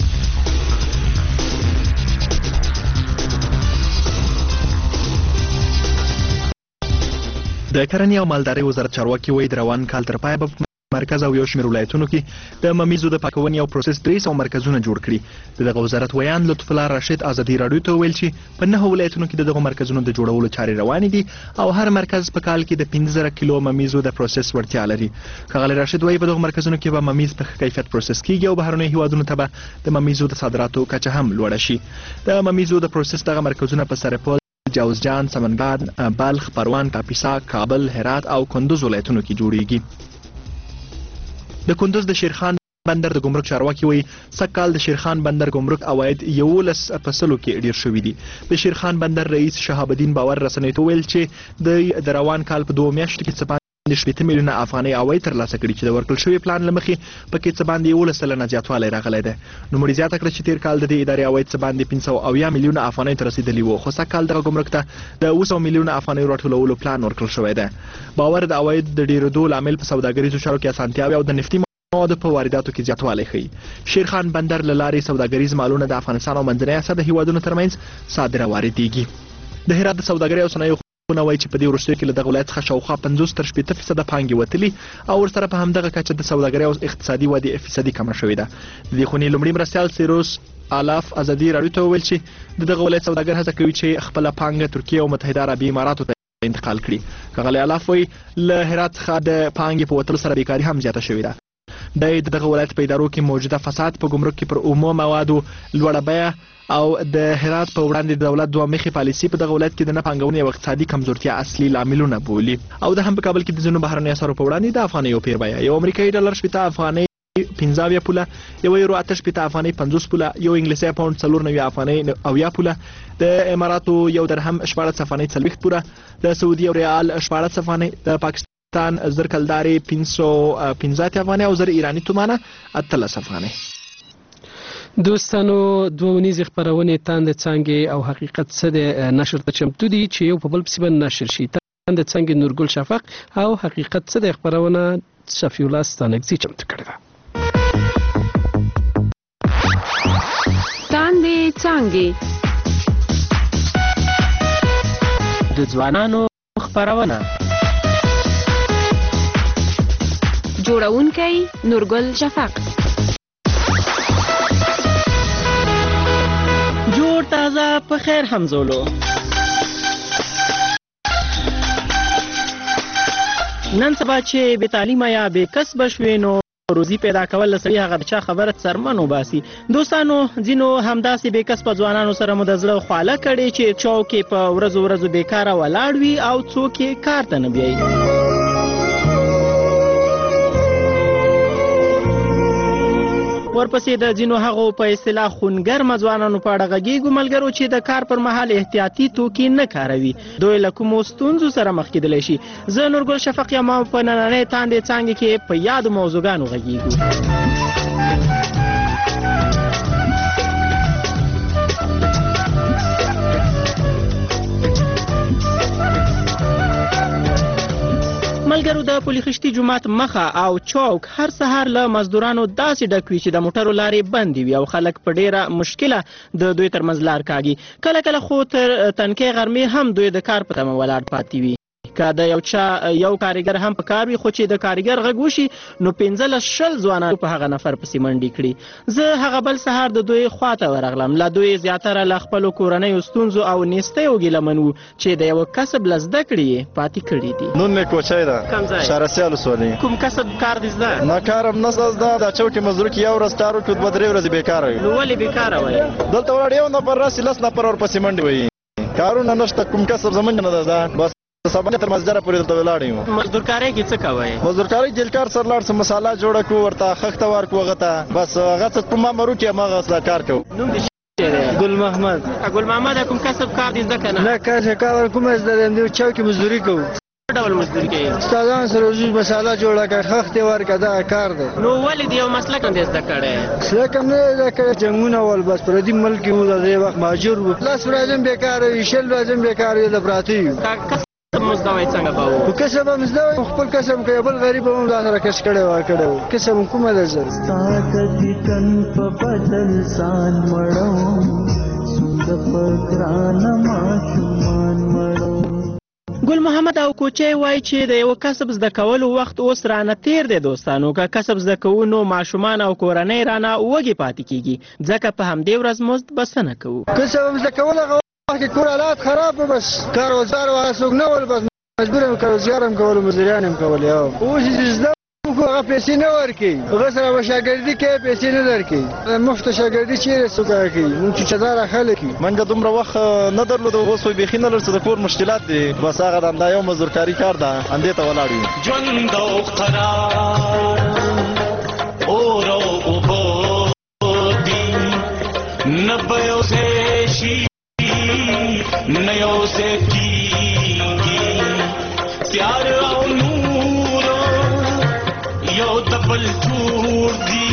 S2: د کرنې او مالدارۍ وزارت چارواکي وایي د روان کال تر پایه به مرکز او یو شمېر ولایتونو کې د ممیزو د پاکونې او پروسس 300 مرکزونه جوړ کړي. دغه وزارت ویان لطف الله راشد ازادي راډیو ته ویل چې په 9 ولایتونو کې دغه مرکزونو د جوړولو چارې روانې دي او هر مرکز په کال کې د 15000 کیلو ممیزو د پروسس وړتیا لري. ښاغلی راشد وایي په دغه مرکزونو کې به ممیز په ښه کیفیت پروسس کیږي او بهرنیو هیوادونو ته به د ممیزو د صادراتو کچه هم لوړه شي. د ممیزو د پروسس دغه مرکزونه په سرپل، جوزجان، سمنګان، بلخ، پروان، کاپیسا، کابل، هرات او کندوز ولایتونو کې جوړیږي. د کندوز د شیرخان بندر د ګمرک چارواکي وایي سږکال د شیرخان بندر ګمرک عواید 11% کې ډیر شوي دي. د شیرخان بندر رئیس شهاب الدین باور رسنیو ته ویل چې د روان کال په 2 میاشتو کې 18 میلیونه افغانۍ عواید ترلاسه کړي چې د ورکړل شوي پلان له مخې پکې څه باندې 11% زیاتوالی راغلی دی. نوموړي زیاته کړه چې تیر کال د دې ادارې عواید څه باندې 570 میلیونه افغانۍ ته رسیدلي وو خو سږکال دغه ګمرک ته د 200 میلیونه افغانۍ راټولولو پلان ورکړل شوی دی. باور د عواید د ډیرېدو لامل په سوداګریزو چارو کې اسانتیاوې او د نفتي موادو په وارداتو کې زیاتوالی ښیي. شیرخان بندر له لارې سوداګریز مالونه د افغانستان او منځنۍ اسیا د هیوادونو ترمنځ صادره واردېږي. د هرات د سوداګرۍ او صنایعو خونه وایي چې په دې وروستیو کې له دغه ولایت څخه شاوخوا 50-80% پانګې وتلي او ورسره په همدغه کچه د سوداګرۍ او اقتصادي ودې فیصدي کمه شوې ده. د دې خونې لومړي مرستیال سیروس الاف ازادي راډیو ته وویل چې دغه ولایت سوداګر هڅه کوي چې خپله پانګه ترکیه او متحده عربي اماراتو ته انتقال کړي. ښاغلی الاف وایي له هرات څخه د پانګې په وتلو سره بیکاري هم زیاته شوې ده. دغه ولایت په ادارو کې موجوده فساد په ګمرک کې پر عمومي موادو لوړه بیه او د هرات په وړاندې د دولت دوه مخې پالیسي په دغه ولایت کې د نه پانګونې او اقتصادي کمزورتیا اصلي لاملونه بولي. او د هم په کابل کې د ځینو بهرنیو اسعارو په وړاندې د افغانیو پیر بیه یو امریکایي ډالر 70 افغانۍ 15 پوله، یو یورو 8 افغانۍ 50 پوله، یو انګلیسي پاوند 94 افغانۍ 90 پوله، د اماراتو یو درهم 14 افغانۍ 40 پوله، د سعودي ریال 14 افغانۍ، د پاکستان زر کلداري 550 افغانۍ او زر ایرانی تومانه 13 افغانۍ.
S1: دوستانو دوه ونیزې خپرونې تاندې څانګې او حقیقت څه دی نشر ته چمتو دي چې یو په بل پسې به نشر شي. تاندې څانګې نورګل شفق او حقیقت څه دی خپرونه صفي الله ستانکزي چمتو کړې ده.
S21: تاندې څانګې
S4: د ځوانانو خپرونه
S21: جوړونکی نورګل شفق.
S4: جوړ تازه په خیر همزولو. نن سبا چې بې تعلیمه یا بې کسبه شوې نو
S5: روزي پیدا کول سړي هغه د چا خبره څرمن وباسي. دوستانو ځینو همداسې بې کسبه ځوانانو سره مو د زړه خواله کړې چې چوک یې په ورځو بېکاره ولاړ وي او څوک یې کار ته نه بیایي. ورپسې د ځینو هغو په اصطلاح خونګرمه ځوانانو په اړه غږیږو ملګرو چې د کار پر مهال احتیاطي توکي نه کاروي. دوی له کومو ستونزو سره مخ کېدلی شي. زه نورګل شفق یم او په نننۍ تاندې څانګې کې په یادو موضوعګانو غږیږو. ملګرو د پولیخشتي جومات مخه او چوک هر سهار له مزدورانو داسې ډک وي چې د موټرو لارې بندې وي او خلک په ډیره مشکله د دوی ترمنځ لار کاږي. کله خو تر تنکۍ غرمې هم دوی د کار په تمه ولاړ پاتې وي. که د یو کارګر هم په کار وي خو چې د کارګر غږ وشي نو 15-20 ځوانان په هغه نفر پسې منډې کړي. زه هغه بل سهار د دوی خواته ورغلم. له دوی زیاتره له خپلو کورنیو ستونزو او نیستیو ګیلمن وو چې د یو کسب له زده کړې یې پاتې کړي دي.
S6: نون مې کوچی ده شارسیال ولسوالۍ.
S5: کوم کسب کار دې زده؟
S6: نه کار هم نه زده. د چوکې مزدور کې یو ورځ کار وکړو 2-3 ورځې بېکاره وي.
S5: نو ولې بېکاره وایي؟
S6: دلته ولاړ یو نفر راسي 10 نفر ورپسې منډې وایي. کارونه نشته. کوم کسب زمونږ نه ده بس سبا تر مزدره پورې دلته ولاړ یم.
S5: مزدورکارۍ کې څه کوئ؟
S6: مزدورکارۍ جلکار سره لاړ سم مساله جوړه کړو ورته خښته ورکړو هغه ته بس هغه څه کوم مامرو کې هغه کار کوو.
S5: نوم دې ګل محمد. ګل محمد کوم کسب کار دې زده که نه؟
S8: نه کار کوم زده یم. د چوک کې مزدوري کوو.
S5: څه ډول مزدوري کوئ؟
S8: استادان سره روزي مساله جوړه کړه خښتې ورکړه دغه کار دی.
S5: نو ولې دې یو مسلک هم دې زده کړی؟
S8: مسلک هم نه زده کړی. جنګونه ول بس پردي ملک کې وو د دې وخت مهاجر وو. 10 ورځې هم بېکاره وي 20 ورځې هم بېکاره وي د پراته یو.
S5: مزدوی څنګه به وو؟
S8: کسب هم مزدوی خپل کسب کوي. بل غریب هم دا سره کش کړی وو. کسب هم کومه ده زر
S9: تن په بدل سان مړو سود پکران ما شومان مړو.
S5: ګل محمد او کوچی وایي چې د یو کسب زده کولو وخت اوس رانه تیر دی. دوستانو که کسب زده کوو نو ماشومان او کورنۍ رانه وږي پاتې کیږي ځکه په همدې ورځ مزد بسنه کوو.
S8: کسب هم زده کول هغه وخت کې کور حالات خراب و بس کار وزار وهغه څوک نه ول بس مجبور یم کاروزګار هم کول مزدوریان هم کول. اوس چې زده وکړو هغه پیسې نه ورکوي. هغه سره به شاګردي کوي پیسې نه درکوي. مفته شاګردي چیرې څوک کوي؟ موږ چې چداره خلک یو.
S6: منګه دومره وخت نه درلود اوس خو بیخي نه لرل څه د کور مشکلات دي بس هغه دا یو مزدورکاري کار ده همدې ته ولاړ یو.
S9: ژوند او قرار اور او اوبو دي نه به یو څه شي نه یو څه کېږي. تیار او نور یو د بل جوړ دي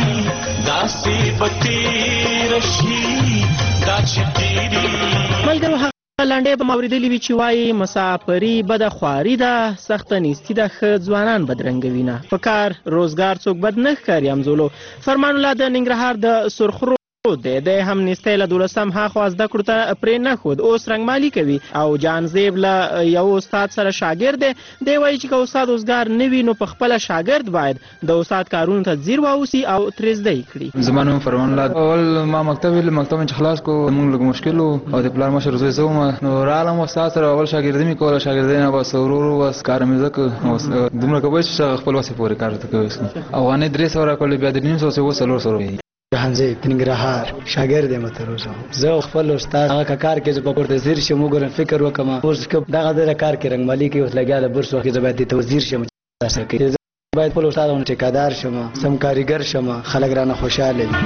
S9: داسې به تېر شي دا چې تېري.
S5: ملګرو هغه لنډۍ به مو اورېدلې وي چې وایي مسافري بده خواري ده سخته نیستي ده ښه ځوانان بدرنګه وینه. په کار روزګار څوک بد نه ښکاري همزولو. فرمان الله د ننګرهار د سرخرو دی هم نیستی له 12 هاخوا زده کړو ته پرې نه ښود. اوس رنګمالي کوي او جانزیب له یو استاد سره شاګرد دی وایي چې که استاد اوسګار نه وي نو په خپله شاګرد باید د استاد کارونو ته ځیر واوسي او ترې زده یې کړي.
S10: زما نوم فرمان الله. اول ما مکتب چې خلاص کو موږ لږ مشکل و او د پلار مشر زوی زه وم نو راغلم استاد سره اول شاګردي مې کوله. شاګردۍ نه بس ورو بس کار مې زده کړ. دومره کوی چې خپل وسې پورې کار ته کوي. افغانۍ 300 راکړلې بیا د 900 اوس 400.
S8: جهانزی ننګرهار شاګرد یم تر اوسه.
S11: زه خپل استاد هغه کار کې په پورته زیر شم وګورم فکر وکم اوس دغه د کار کې رنګمالي کې اوس لګیاله برس وخت زه باید د توزیر شم تاسو کې باید خپل استادونه ټیکادار شم سم کاریګر شم خلک رانه خوشاله وي.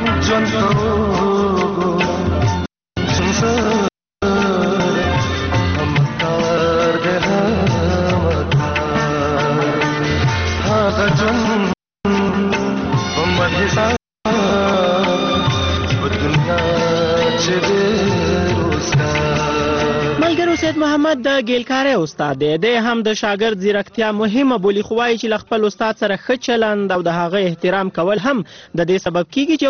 S5: محمد د ګیلکارۍ استاد دی هم د شاګرد ځیرکتیا مهمه بولي خو وایي چې له خپل استاد سره ښه چلند او د هغه احترام کول هم د دې سبب کیږي چې یو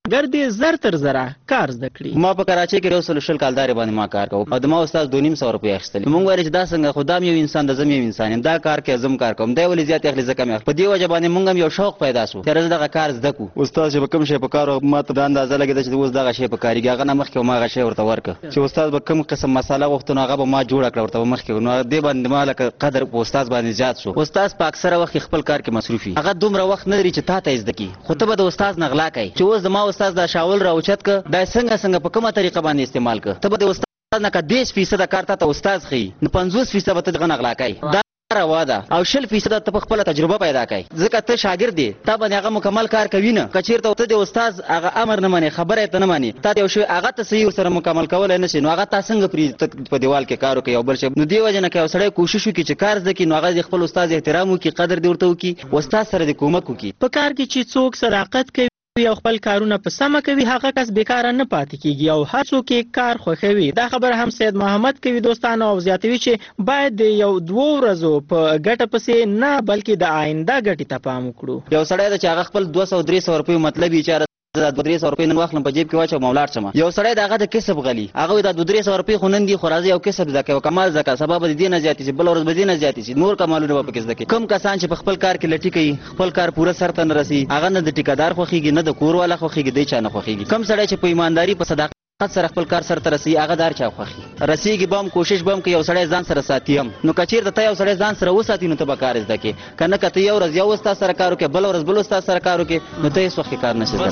S5: ګردې زر تر زره کار زده کړي.
S7: ما په کراچۍ کې 240 کالدارې باندې ما کار کوم او د ما استاد 2,500 روپۍ اخیستلې. موږ وایو چې دا څنګه خو دا یو انسان د زم یو انسان یم، دا کار کې زم کار کوم، دی ولې زیات اخلي زه کم اخلم. په دې وجه باندې موږ هم یو شوق پیدا شو چې دغه کار زده کړو. استاد چې به کوم شی په کار ما ته د اندازه لګېده چې اوس دغه شی په کارېږي، هغه نه مخکې ما هغه شی ورته ورکړه چې استاد به کوم قسم مساله غوښته نو هغه به ما جوړه کړه ورته مخکې. نو دې باندې ما لکه قدر په استاد باندې زیات شو. استاد په اکثره وخت خپل کار کې مصروف وي، هغه دومره وخت نه لري چې تا ته زده کړي، خو ته به د استاد نه غلا کوي چې اوس د ما استاد دا شاول راوچت که دا څنګه په کومه طریقه باندې استعمال که. ته به د استاد نه که 10% کار ته استاد ښیي نو 50% به ته دغه نه غلا کوي. دا روا ده او 60% ته په خپله تجربه پیدا کوي، ځکه ته شاګرد دی، تا باندې هغه مکمل کار کوي نه. که چېرته ته د استاد هغه امر نه منې، خبره یې ته نه منې، تا د یو شی هغه ته صحیح ورسره مکمل کولی نه شي، نو هغه تا څنګه پرېږدي په دیوال کې کار وکړي او بل شی. نو دې وجې نه که یو سړی کوشش وکړي چې کار زده کړي نو هغه د خپل استاد احترام وکړي، قدر دې ورته وکړي، استاد سره دې کومک وکړي.
S5: په کار کې چې څوک صداقت کوي او خپل کارونه په سمه کوي هغه کس بیکاره نه پاتې کیږي او هر څوک یې کار خوښوي. دا خبره هم سید محمد کوي دوستانو او زیاتوي چې باید د یو 2 ورځو په ګټه پسې نه بلکې د آینده ګټې ته پام وکړو.
S7: یو سړی ده چې هغه خپل 200-300 روپۍ مطلب یې چې 200-300 روپۍ نن واخلم په جیب کې واچوم او لاړ شم. یو سړی د هغه د کسب غلي، هغه دا 200-300 روپۍ خو نن دي خو راځي یو کسب زده کوي، کمال زده کوي، سبا به د دې نه زیاتې شي، بله ورځ به دې نه زیاتې شي، نور کمالونه به پکې زده کوي. کوم کسان چې په خپل کار کې لټي کوي، خپل کار پوره سر ته نه رسي، هغه نه د ټیکهدار خوښېږي نه د کور والا خوښېږي، دی چا نه خوښېږي. کوم سړی چې په ایمانداري په صداقت سره خپل کار سره ته رسي هغه دار چا خوښي رسیږي به هم کوشش به هم که یو سړی ځان سره ساتي هم. نو که چېرته ته یو سړی ځان سره وساتي نو ته به کار زده کړې، که نه که ته یو ورځ یو استاد سره کار وکړې بله ورځ بل استاد سره کار وکړې نو ته هېڅ وخت کې کار نشې زده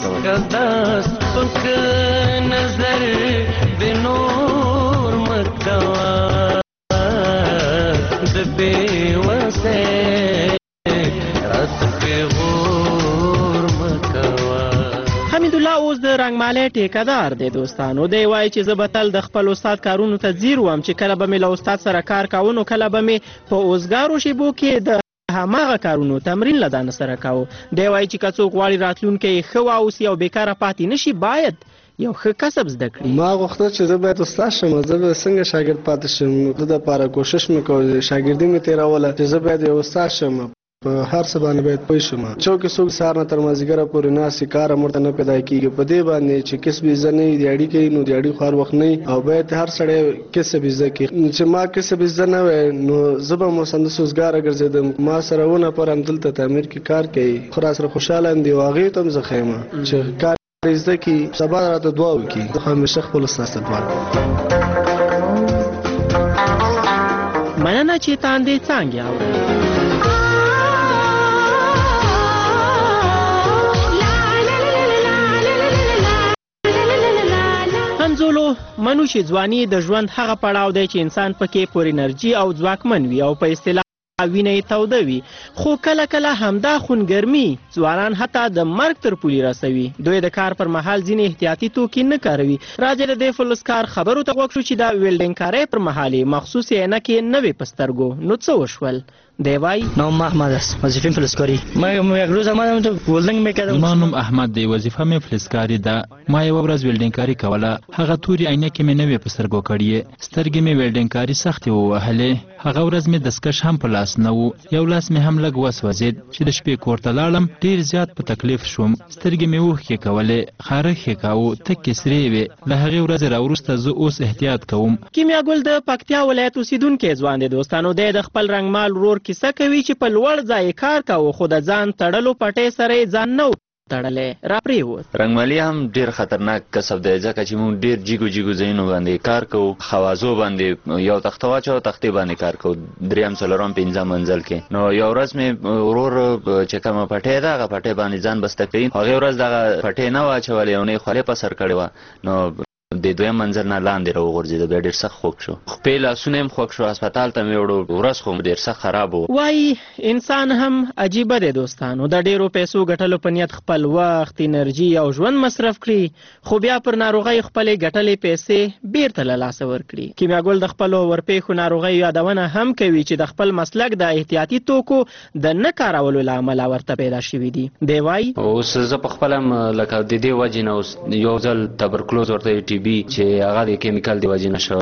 S5: حمیدالله اوس د رنګمالۍ ټیکهدار دی دوستانو. دی وایي چې زه به تل د خپل استاد کارونو ته ځیر وم، چې کله به مې له استاد سره کار کاوه نو کله به مې په اوزګارو شیبو کې د هماغه کارونو تمرین له ځان سره کاوه. دی وایي چې که څوک غواړي راتلونکی ښه واوسي او بیکاره پاتې نشي باید یو ښه کسب زده کړي.
S13: ما غوښتل چې زه باید استاد شم، زه به څنګه شاګرد پاتې شم. د دپاره کوشش مې کوله، شاګردي مې تېروله چې زه باید یو استاد شم، په هر څه باندې باید پوه شم. چوکې څوک سهار نه تر مازدیګره پورې ناستې کار هم ورته نه پیدا کېږي. په دې باندې چې کسب یې زده نه وي د اړیکې نو د اړیکو هر وخت نه وي او باید هر سړی کسب یې زده کړي. چې ما کسب یې زده نه وی نو زه به هم همداسې اوزګاره ګرځېدم. ما سره 2 نفر همدلته تعمیر کې کار کوي، خو راسره خوشحاله هم دي او هغې ته هم زه ښه یم چې کار یې زده کړي، سبا راته دعا وکړي. زه همیشه خپل استاد ته دعا کوم.
S5: مننه چې تاندې څانګې اورئ. منځولو منو چې ځواني د ژوند هغه پړاو دی چې انسان پکې پر انرژي او ځواکمن وي او په اصطلاح وینه یې توده وي، خو کله کله همدا خونګرمي ځوانان حتی د مرګ تر پولې رسوي. دوی د کار پر مهال ځینې احتیاطي توکي نه کاروي. راځئ د دې فلزکار خبرو ته غوږ شو چې د ویلډینګ کارۍ پر مهال یې مخصوصې عینکې نه وې په سترګو. نو څه وشول؟ دی وایي
S14: نام احمد است، وظیفه فلزکاری. ما یک روز آمدم تو ولدنگ میکردم.
S15: ما نوم احمد دی، وظیفه مې فلزکاری ده. ما یو ورځ ویلډینګ کاری کوله، هغه تورې عینکې مې نه وې په سترګو کړې، سترګې مې ویلډینګ کاري سختې ووهلې. هغه ورځ مې دستکش هم په لاس نه و، یو لاس مې هم لږ وسوځېد. چې د شپې کور ته لاړم ډېر زیات په تکلیف شوم، سترګې مې اوښکې کولې، خارښ یې کاوه، تکې سرې وې. له هغې ورځې راوروسته زه اوس احتیاط کوم.
S5: کیمیا ګل د پکتیا ولایت اوسیدونکی ځوان دی دوستانو. دی د خپل رنګمال ورور کیسه کوي چې په لوړ ځای کار کاوه خو د ځان تړلو پټۍ سره یې ځان نه تړلی راپرېوت.
S3: رنګمالي هم ډېر خطرناک کسب دی ځکه چې موږ ډېر جیګو ځایونو باندې کار کوو، خوازو باندې یو تخته واچوه تختې باندې کار کوو، 3م 4م 5م منزل کې. نو یو ورځ مې ورور چې کومه پټۍ ده هغه پټۍ باندې ځان بسته کوي، هغې ورځ دغه پټۍ نه واچولې او نه یې خولې په سر کړې وه. نو د 2م منزل نه لاندې راوغورځېده، بیا ډېر سخت خوږ شو، خپې لاسونه یې هم خوږ شو، هسپتال ته مې وړو، ورځ خو ډېر سخت خراب و.
S5: وایي انسان هم عجیبه دی دوستانو، د ډېرو پیسو ګټلو په نیت خپل وخت، انرژي او ژوند مصرف کړي، خو بیا پر ناروغۍ خپلې ګټلې پیسې بیرته له لاسه ورکړي. کیمیا ګل د خپلو ورپېښو ناروغیو یادونه هم کوي چې د خپل مسلک د احتیاطي توکو د نه کارولو له امله ورته پیدا شوي دي. دی وایي
S16: اوس زه په خپله هم لکه د دې وجې نه اوس یو ځل تبرکلوز ورته ټي بي چې هغه د کیمیکل د وجې نه شوی یم،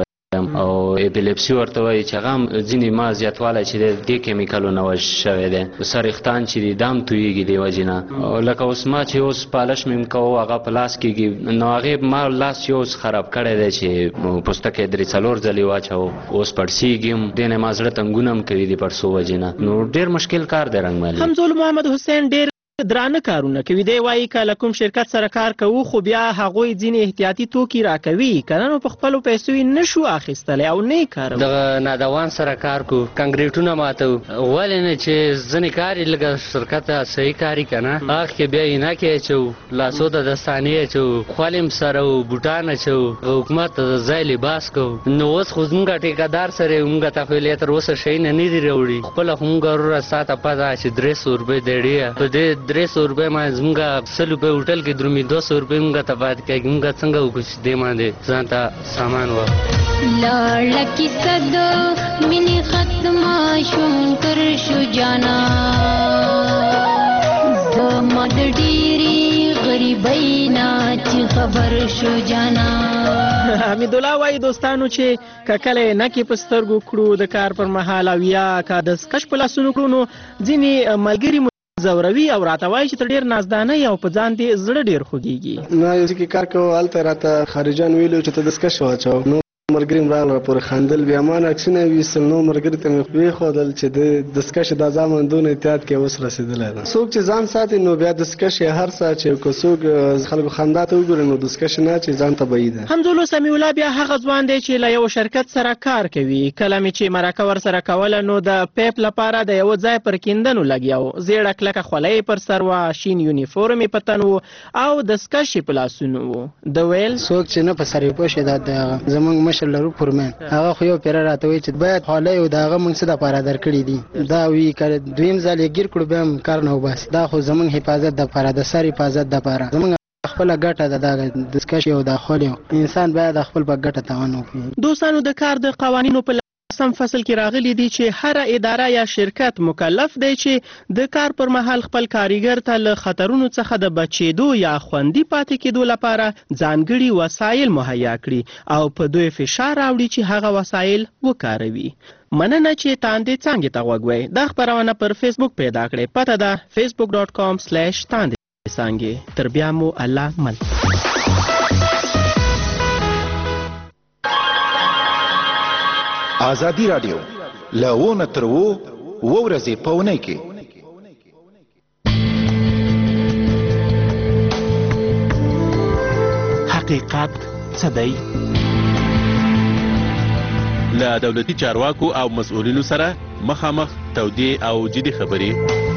S16: او اپیلیپسي ورته وایي چې هغه هم ځینې ما زیاتوالی چې دی دې کیمیکلو نه شوی دی سرېښتان چې دي دا هم تویېږي دې وجې نه لکه اوس ما چې اوس پالش مې کوو هغه په لاس کېږي نو هغې ما لاس چې اوس خراب کړی دی چې پوستکی 3-4 ځلې واچوو اوس پړسېږي هم دې نه ما زړه تنګونه هم کوي د پړسو وجې نه نو ډېر مشکل کار دی رنګمالي
S5: حمزول محمد حسین ډېر درانه کارونه کوي دی وایي که له کوم شرکت سره کار کوو خو بیا هغوی ځینې احتیاطي توکي راکوي که نه نو په خپلو پیسو یې نشو اخیستلی او نه یې کاروو
S4: دغه نادوان سره کار کوو کنکریټونه ماتوو ولې نه چې ځینې کار یې لږه شرکت صحیح کاري که نه هغه کې بیا عینکې اچوو لاسو ته دستانې اچوو خوال یې سره وو بوټان اچوو حکومت ته د ځای لباس کوو نو اوس خو زموږ ټیکهدار سره موږ ته خو یې تر اوسه شیونه نه دي راوړي خپله خو موږ وروره ستا ته پته چې 300 روپۍ دی ډېره په دې 300 روپۍ ما زموږ 100 روپۍ هوټل کې درومي 200 روپۍ موږ ته پاتې کېږي موږ څنګه وکړو چې دې باندې ځان ته سامان
S12: لاړه کیسه د مینې ختمه شوم تر شو جانا زما د ډېرې غریبۍ نه چې خبر شو جانا
S5: حمیدالله وایي دوستانو چې که کله یې نکې په سترګو کړو د کار پر مهال او یا که دستکش په لاسونو کړو نو ځینې ملګري زوروي او راته وایي چې ته ډېر نازدانه یې او په ځان دې زړه ډېر خوږېږي
S13: ما یو ځای کې کار کوو هلته راته خارجان ویلو چې ته دستکش واچوه نو ملګري مې راغله راپورې خندل بیا ما نه عکسونه یې ویستل نو ملګري ته مې ویښودل چې د دستکش دا ځامن دونه احتیاط کې اوس رسېدلی ده څوک چې ځان ساتي نو بیا دستکش یې هر څه چې که څوک خلکو خندا ته وګوري نو دستکش نه چې ځان ته بعید ده
S5: حمزولو سمیع الله بیا هغه ځوان دی چې له یو شرکت سره کار کوي کله مې چې مرکه ورسره کوله نو د پیپ لپاره د یو ځای پر کیندنو لګیا و زیړه کلکه خولۍ پر سر وه شین یونیفورم یې په تن و او دستکش یې په لاسونو و د ویل
S17: څوک چې نه په سر یې پوه شي دا زموږ مشر لرو پورمین هغه خو یو پیره راته وایي چې باید خولۍ او د هغه موږ څه دپاره درکړي دي دا وي که دویم ځل یې ګیر کړو بیا هم کار نه وباسي دا خو زموږ حفاظت دپاره د سر حفاظت دپاره زموږ خپله ګټه ده دا دستکش او دا خولۍ انسان باید خپل په ګټه تاوان وکړي
S5: دوستانو د کار د قوانینو په سم فصل کې راغلي دي چې هر اداره یا شرکت مکلف دی چې د کار پر مهال خپل کارګر ته له خطرونو څخه د بچېدو یا خوندي پاتې کېدو لپاره ځانګړي وسایل مهیا کړي او په دوی فشار راوړي چې هغه وسایل وکاروي مننه چې تاندې څانګې ته غوږ وئ دا خپرونه پر فیسبوک پیدا کړئ پته ده facebook.com/تاندې څانګې تر بیا مو الله مل
S18: آزادی رادیو لونه تر وو ورځې په اونۍ کې
S19: حقیقت څه دی له دولتي چارواکو او مسؤلینو سره مخامخ تودې او جدي خبرې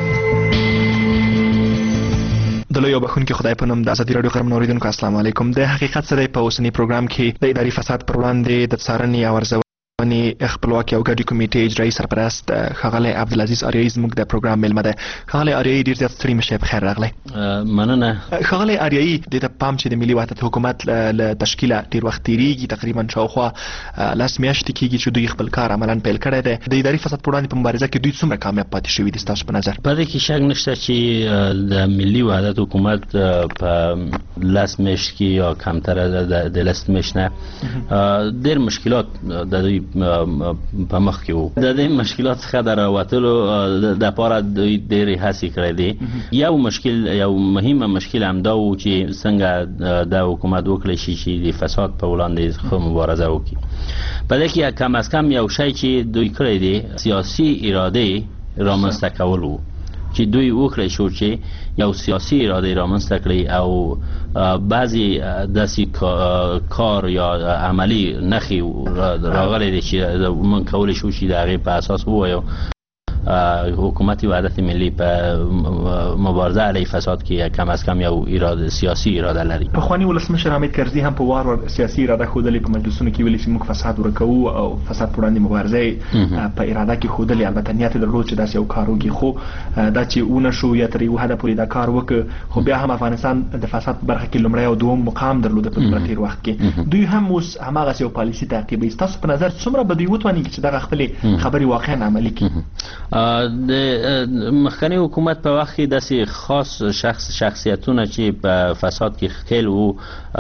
S2: د لوی بخونکي خدای په نوم د ازادي رادیو خبرونه اوریدونکو السلام علیکم د حقیقت سره په اوسنی پروګرام کې د اداري فساد پر وړاندې د څارنې او ارزونې خپلواکي او ګډې کمیټې اجرایي سرپرست ښاغلی عبدالعزیز آریایي زموږ د پروګرام میلمه دی ښاغلی آریایي ډېر زیات ستړي مه شئ په خیر راغلی
S15: مننه
S2: ښاغلی آریایي دې ته پام چې د ملي وحدت حکومت له تشکیله ډېر وخت تېرېږي تقریبا شاوخوا 10 میاشتې کېږي چې دوی خپل کار عملا پیل کړی دی د اداري فساد پر وړاندې په مبارزه کې دوی څومره کامیاب پاتې شوي دي ستاسو په نظر
S15: په دې کې شک نشته چې د ملي وحدت حکومت په 10 میاشت کې یا کمتره د 10 میاشت نه ډېر مشکلات د دوی په مخ کې وو د دې مشکلات څخه د راوتلو د لپاره دوی ډېرې هڅې کړې دي یو مهمه مشکل همدا و چې څنګه د حکومت وکړی شي چې د فساد په وړاندې ښه مبارزه وکړي په دې کې کم از کم یو شی چې دوی کړی دی سیاسي اراده رامنځته کول و چې دوی وکړی شو چې یو سیاسي اراده رامنځته کړي او بعضی داسې کار یا عملی نښې راغلی دی چې موږ کولی شو چې د هغې په اساس ووایو حکومت وحدت ملی په مبارزه علیه فساد کې کم از کم یو سیاسي اراده لري
S2: پخواني ولسمشر حامد کرزي هم په وار سیاسي اراده ښودلې په مجلسونو کې ویلي چې موږ فساد ورکوو او فساد پر وړاندې مبارزه په اراده کې ښودلې البته نیت یې درلود چې داسې یو کار وکړي خو دا چې ونه شو یا تر یو حده پورې دا کار وکړ خو بیا هم افغانستان د فساد په برخه کې لومړی او دوم مقام درلوده په تېر وخت کې دوی هم اوس هماغسې یو پالیسي تعقیبوي ستاسو په نظر څومره به دوی وتوانېږي چې دغه خپلې خبرې واقعا عملي کړي
S15: د مخکنی حکومت په وخت کې داسې خاص شخصیتونه چې په فساد کې ښکیل وو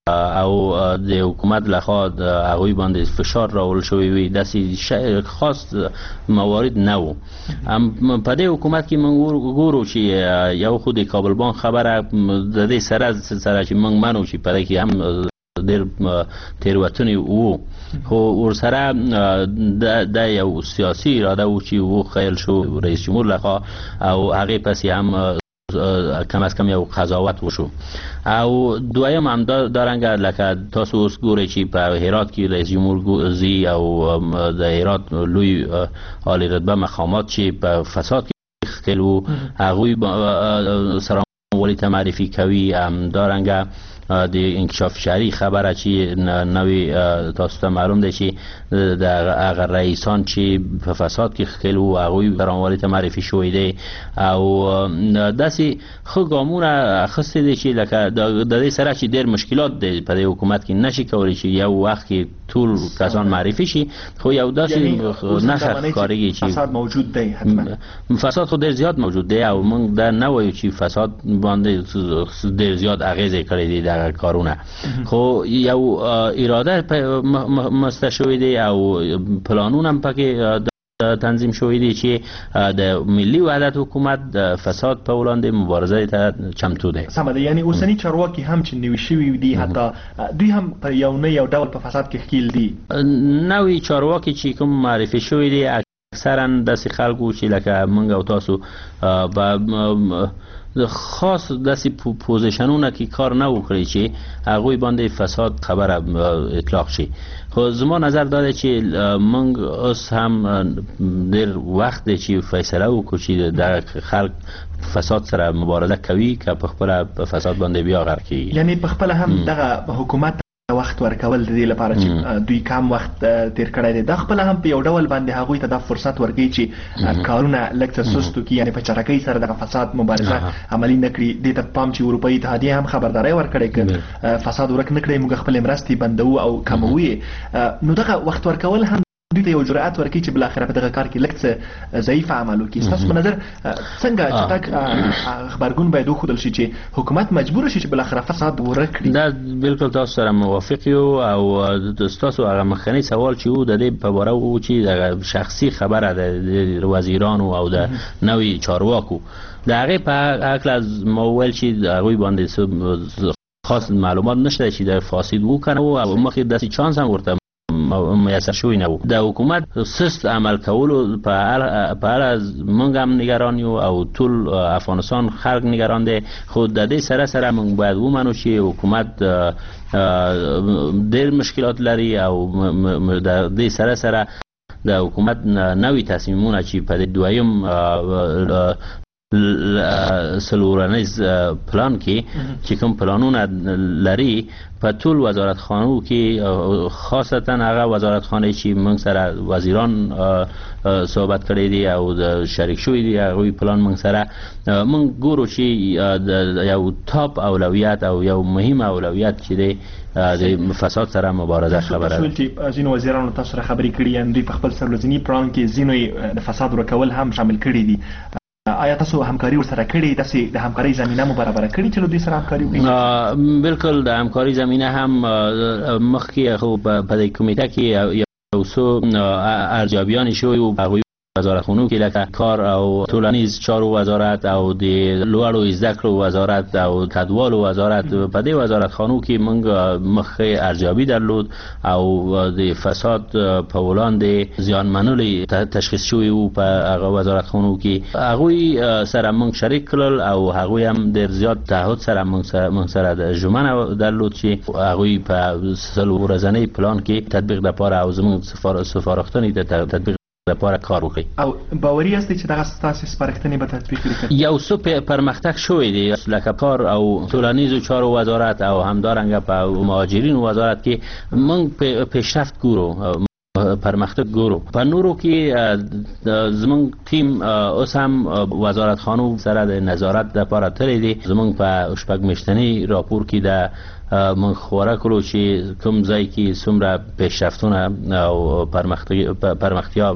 S20: او د حکومت لخوا د هغوی باندې فشار راول شوی وي داسې خاص موارد نه وو. په دې حکومت کې موږ ګورو چې یو خو د کابل بانک خبره د دې سره چې موږ منو چې په دې کې هم ډېر تېروتنې وو، خو ورسره د یو سیاسي اراده و چې وښیل شو رئیس جمهور لخوا او هغې پسې هم کم از کم یو قضاوت وشو. او دویم هم دارنګه لکه تاسو اوس ګورئ چې په هرات کې رئیس جمهور زی او د هرات لوی عالی رتبه مقامات چې په فساد کې ښکېل وو هغوی سرانوالي ته معرفي کوي. دارنګه د انکشاف شهري خبره چې نوې تاسو ته معلوم دی چې د هغه رئیسان چې په فساد کې ښکېل وو هغوی سرانوالي ته معرفي شوی دی او داسې ښه ګامونه اخیستي دي چې لکه د دې سره چې ډېر مشکلات دی په دې حکومت کې نشي کولی چې یو وخت کې ټول کسان معرفي شي، خو یو داسې نښه ښکارېږي چې
S2: فساد موجود دی. حتما
S20: فساد خو ډېر زیات موجود دی او موږ دا نه وایو چې فساد باندې ډېر زیات اغېزې کړې دي دغه کارونه، خو یو اراده مسته شوی دی او پلانونه هم پکې تنظیم شوی دی چې د ملي وحدت حکومت د فساد په وړاندې مبارزه ته چمتو دی.
S2: سمه ده، یعنی اوسني چارواکي هم چې نوي شوي دي حتی دوی هم په یو نه یو ډول په فساد کې ښکېل دي.
S20: نوي چارواکي چې کوم معرفي شوي دي اکثرا داسې خلکو چې لکه موږ او تاسو خاص داسې پوزیشنونه کې کار نه وکړي چې هغوی باندې فساد خبره اطلاق شي. خو زما نظر دا دی چې موږ اوس هم ډېر وخت دی چې فیصله وکړو چې د خلک فساد سره مبارزه کوي که په خپله په فساد باندې بیا غرق کېږي.
S2: یعنی په خپله هم دغه حکومت وخت ورکول د دې لپاره چې دوی کم وخت تیر کړی دی، د خپل هم په یو ډول باندې هغوی ته دا فرصت ورکوي چې کارونه لږ څه سست وکړي، یعنی په چټکۍ سره دغه فساد مبارزه عملي نه کړي. دې ته پام چې اروپایي اتحادیې هم خبرداری ورکړې که فساد ورک نه کړئ موږ خپلې مرستې بندوو او کموو یې، نو دغه وخت ورکول هم دوی ته یو جرأت ورکوي چې بالاخره په دغه کار کې لږ څه ضعیف عمل وکړي. ستاسو په نظر څنګه چټک خبرګون باید وښودل شي چې حکومت مجبور شي چې بالاخره فساد ورک کړي؟
S20: دا بالکل تاسو سره موافق یو او ستاسو هغه مخکنی سوال چې و د دې په باره و چې دغه شخصي خبره د وزیرانو او د نوي چارواکو د هغې په هکله ما وویل چې د هغوی باندې خاص معلومات نشته چې د فاسد و کنه او مخکې داسې چانس هم ورته میسر شوی نه و. د حکومت سست عمل کولو په اړه موږ هم نگران یو او ټول افغانستان خلک نگران دی، خو د دې سره سره موږ باید ومنو چې حکومت ډېر مشکلات لري او د دې سره سره د حکومت نوي تصمیمونه چې په دې دویم سلورنیز پلان کې چې کوم پلانونه لري په ټول وزارتخانو کې خاصتا هغه وزارتخانه چې موږ سره وزیران صحبت کړی دي او د شریک شوي دي هغوی پلان موږ سره موږ ګورو چې یو ټاپ اولویت او یو مهم اولویت چې دی د فساد سره مبارزه خبره ده.
S2: ځینو وزیرانو تاسو سره خبرې کړي یعنې دوی په خپل سرلوزني پلان کې ځینو د فساد ورکول هم شامل کړي دي. آیا تاسو همکاري ورسره کړې داسې د همکارۍ زمینه مو برابره کړې چې له دوی سره همکاري وکړئ؟
S20: بالکل د همکارۍ زمینه هم مخکې خو په دې کمیټه کې یو څو ارزیابیانې شوي وو په هغوی وزارتخانو کې لکه کار او ټولنیز چارو وزارت او د لوړو زده کړو وزارت او کډوالو وزارت. په دې وزارتخانو کې موږ مخکې ارزیابي درلود او د فساد په وړاندې زیان منلي تشخیص شوي وو په هغه وزارتخانو کې. هغوی سره موږ شریک کړل او هغوی هم ډېر زیات تعهد سره موږ سره د ژمنه درلود چې هغوی په 100 ورځنۍ پلان کې تطبیق لپاره او زموږ سپارښتنې ته تطبیق لپاره کار وکړي.
S2: او باوري یاستئ چې دغه ستاسې سپارښتنې به تطبیق کړي؟
S20: یو څه پرمختګ شوی دی لکه کار او ټولنیزو چارو وزارت او همدارنګه په مهاجرینو وزارت کې موږ پیشرفت ګورو، پرمختګ ګورو. په نورو کې زموږ ټیم اوس هم وزارتخانو سره د نظارت لپاره تللی دی. زموږ په شپږ میاشتني راپور کې د من خوره کړو چې کوم ځای کې څومره پیشرفتونه او پرمختیا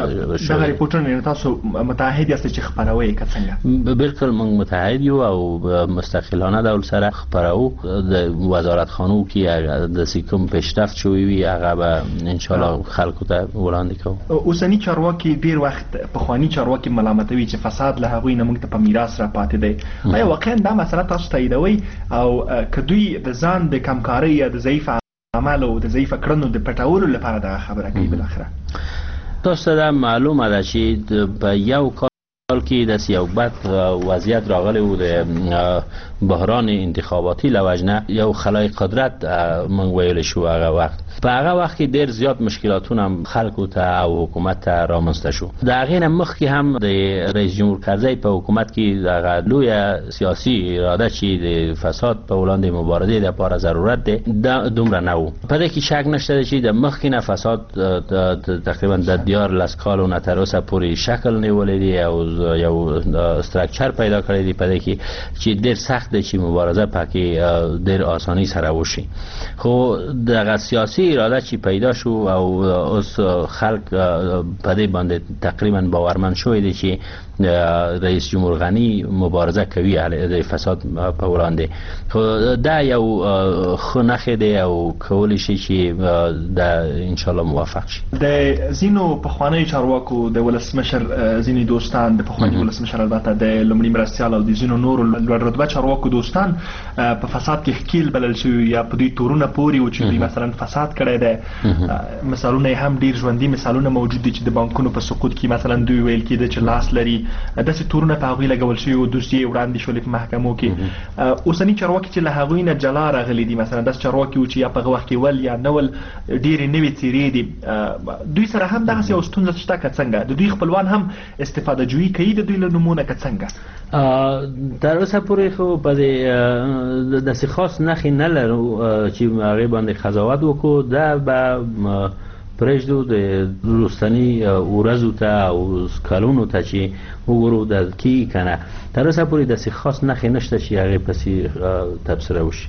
S2: دغه ریپورټونه تاسو متعهد یاست چې خبروي که څنګه؟
S20: بالکل موږ متعهد یو او مستقلانه ډول سره خبرو د وزارت خانو کې د کوم پیشرفت شوی وي هغه به ان شاء الله خلکو ته وړاندې کوو.
S2: اوسنی چارواکي ډیر وخت پخوانی چارواکي ملامتوي چې فساد له هغوی نه موږ ته په میراث را پاتې دی. آیا واقعا دا مسله تاسو تاییدوي او که دوی د ځان د کمکارۍ یا د ضعیف عمل او د ضعیف کړنو د پټولو لپاره دا خبره کوي بالاخره؟
S20: تاسو ته معلومه ده چې په یو کال کې د یو بد وضعیت راغلی و د بحران انتخاباتی لوجنه یو خلای قدرت من ویل شو هغه وخت. په هغه وخت کې ډیر زیات مشکلاتونه خلکو ته او حکومت ته رامنځته شو. د هغې نه مخکې هم د رئیس جمهور کرزی په حکومت کې دغه لویه سیاسي اراده چې د فساد په وړاندې مبارزې لپاره ضرورت دی دومره نه و. په دې کې شک نشته چې د مخکې نه فساد تقریبا د 14 کالو نه تر اوسه پورې شکل نیولی دی او یو استراکچر پیدا کړی دی په دې کې چې ډیر سخت دی چې مبارزه پکې ډیر آسانی سره وشي. خو دغه سیاسي اراده چې پیدا شو او اوس خلک په دې باندې تقریبا باورمن شوی دی چې رئیس جمهور غنی مبارزه کوي د فساد په وړاندې. خو دا یو خنخ دی او کولی شي چې دا ان شاء الله موفق شي.
S2: د زینو پخوانی چارواکو د ولسمشر زینی دوستان د پخوانی ولسمشر البته د لومړي مرستیال او د زینو نور لوړ رتبه چارواکو دوستان په فساد کې ښکیل بلل شوي یا په دوی تورونه پوري و چې دوی مثلا فساد کړی دی. مثالونه هم ډیر ژوندي مثالونه موجود دي چې د بانکونو په سقوط کې مثلا دوی ویل کېده چې لاس لري. داسې تورونه په هغوی لګول شوي او دوسیې وړاندې شولې په محکمو کې. اوسني چارواکي چې له هغوی نه جلا راغلي دي مثلا داسې چارواکي و چې یا په هغه وخت کې ول یا نه ول ډېرې نوې څېرې دي دوی سره هم دغسې یو ستونزه شته که څنګه؟ د دوی خپلوان هم استفاده جویي کوي د دوی له نومونه که څنګه؟
S20: تر اوسه پورې خو په دې داسې خاص نښې نه لرو چې هغې باندې قضاوت وکړو. دا به پرېږدو د وروستني ورځو ته او کلونو ته چې وګورو د کیږي که نه. تر اوسه پورې داسې خاص نښې نشته چې هغې پسې تبصره وشي.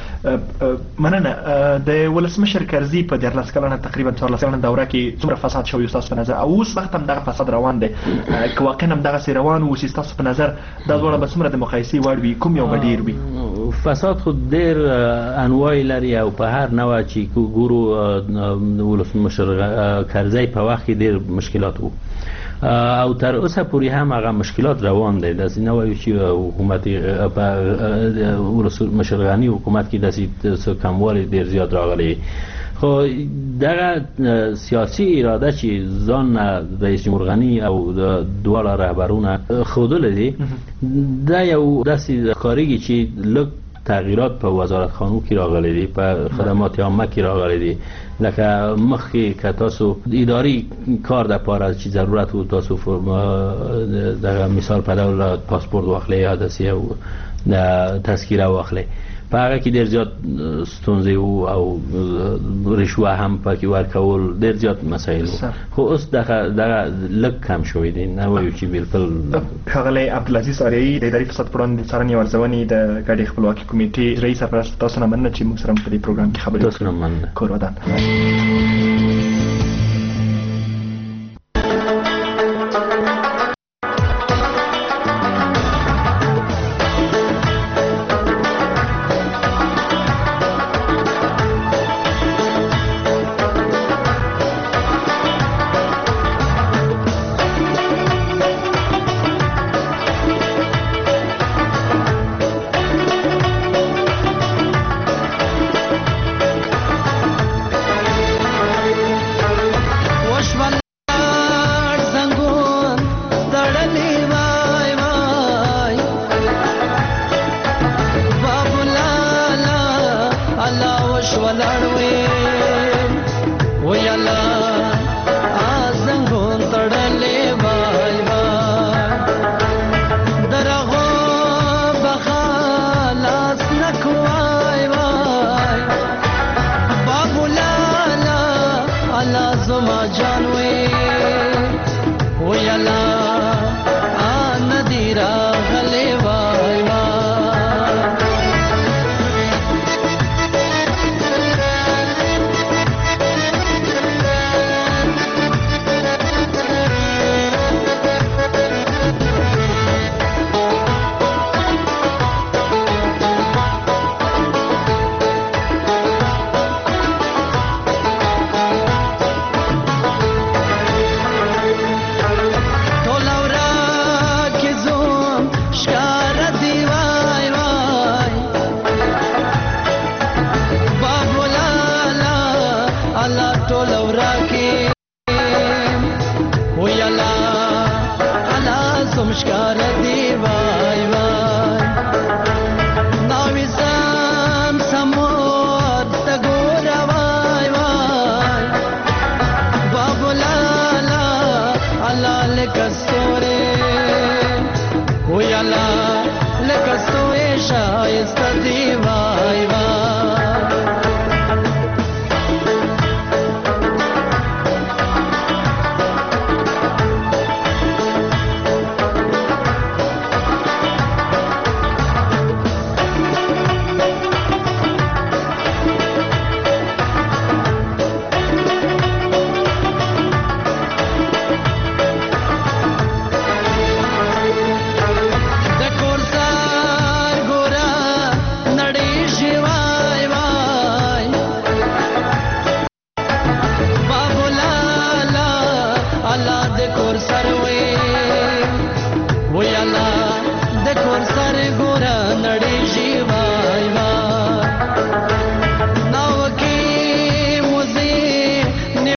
S2: مننه. د ولسمشر کرزي په 14 کلنه تقریبا 14 کلنه دوره کې څومره فساد شوی ستاسو په نظر او اوس وخت هم دغه فساد روان دی؟ که واقعا هم دغسې روان و چې ستاسو په نظر دا دواړه به څومره د مقایسې وړ وي؟ کوم یو به ډېر وي؟
S20: فساد خو ډېر انواع لري او په هر نوع چې ګورو ولسمشر کرزی په وخت کې ډېر مشکلات وو او تر اوسه پورې هم هغه مشکلات روان دي. داسې نه وایو چې حکومت ولسمشر غني حکومت کې داسې کموالی ډېر زیات راغلی. خو دغه سیاسي اراده چې ځان رئیس جمهور غني او دواړه رهبرونه ښودلی دي دا یو داسې ښکارېږي چې لږ تغییرات په وزارت خانو کې راغلی دي په خدمات عامه کې راغلی دي. لکه مخکې که تاسو اداري کار دپاره چې ضرورت و تاسو دغه مثال په ډول پاسپورت واخلئ یا داسې یو تذکیره واخلئ په هغه کې ډېر زیات ستونزې وو او رشوه هم پکې ورکول ډېر زیات مسایل وو. خو اوس دغه لږ کم شوی دی. نه وایو چې بالکل.
S2: ښاغلی عبدالعزیز آریایي د اداري فساد پر وړاندې د څارنې او ارزونې د ګډې خپلواکۍ کمیټې رئیس سرپرست، تاسو نه مننه چې موږ سره په دې پروګرام کې خبرې وکړو.
S20: تاسو نه مننه.
S2: کور ودان.
S1: لورا کې وی الله الله سمشکار دی وای وای ناوی سم سمور تګور وای وای بابو لالا الله لکستوره وی الله لکستوره شایسته دی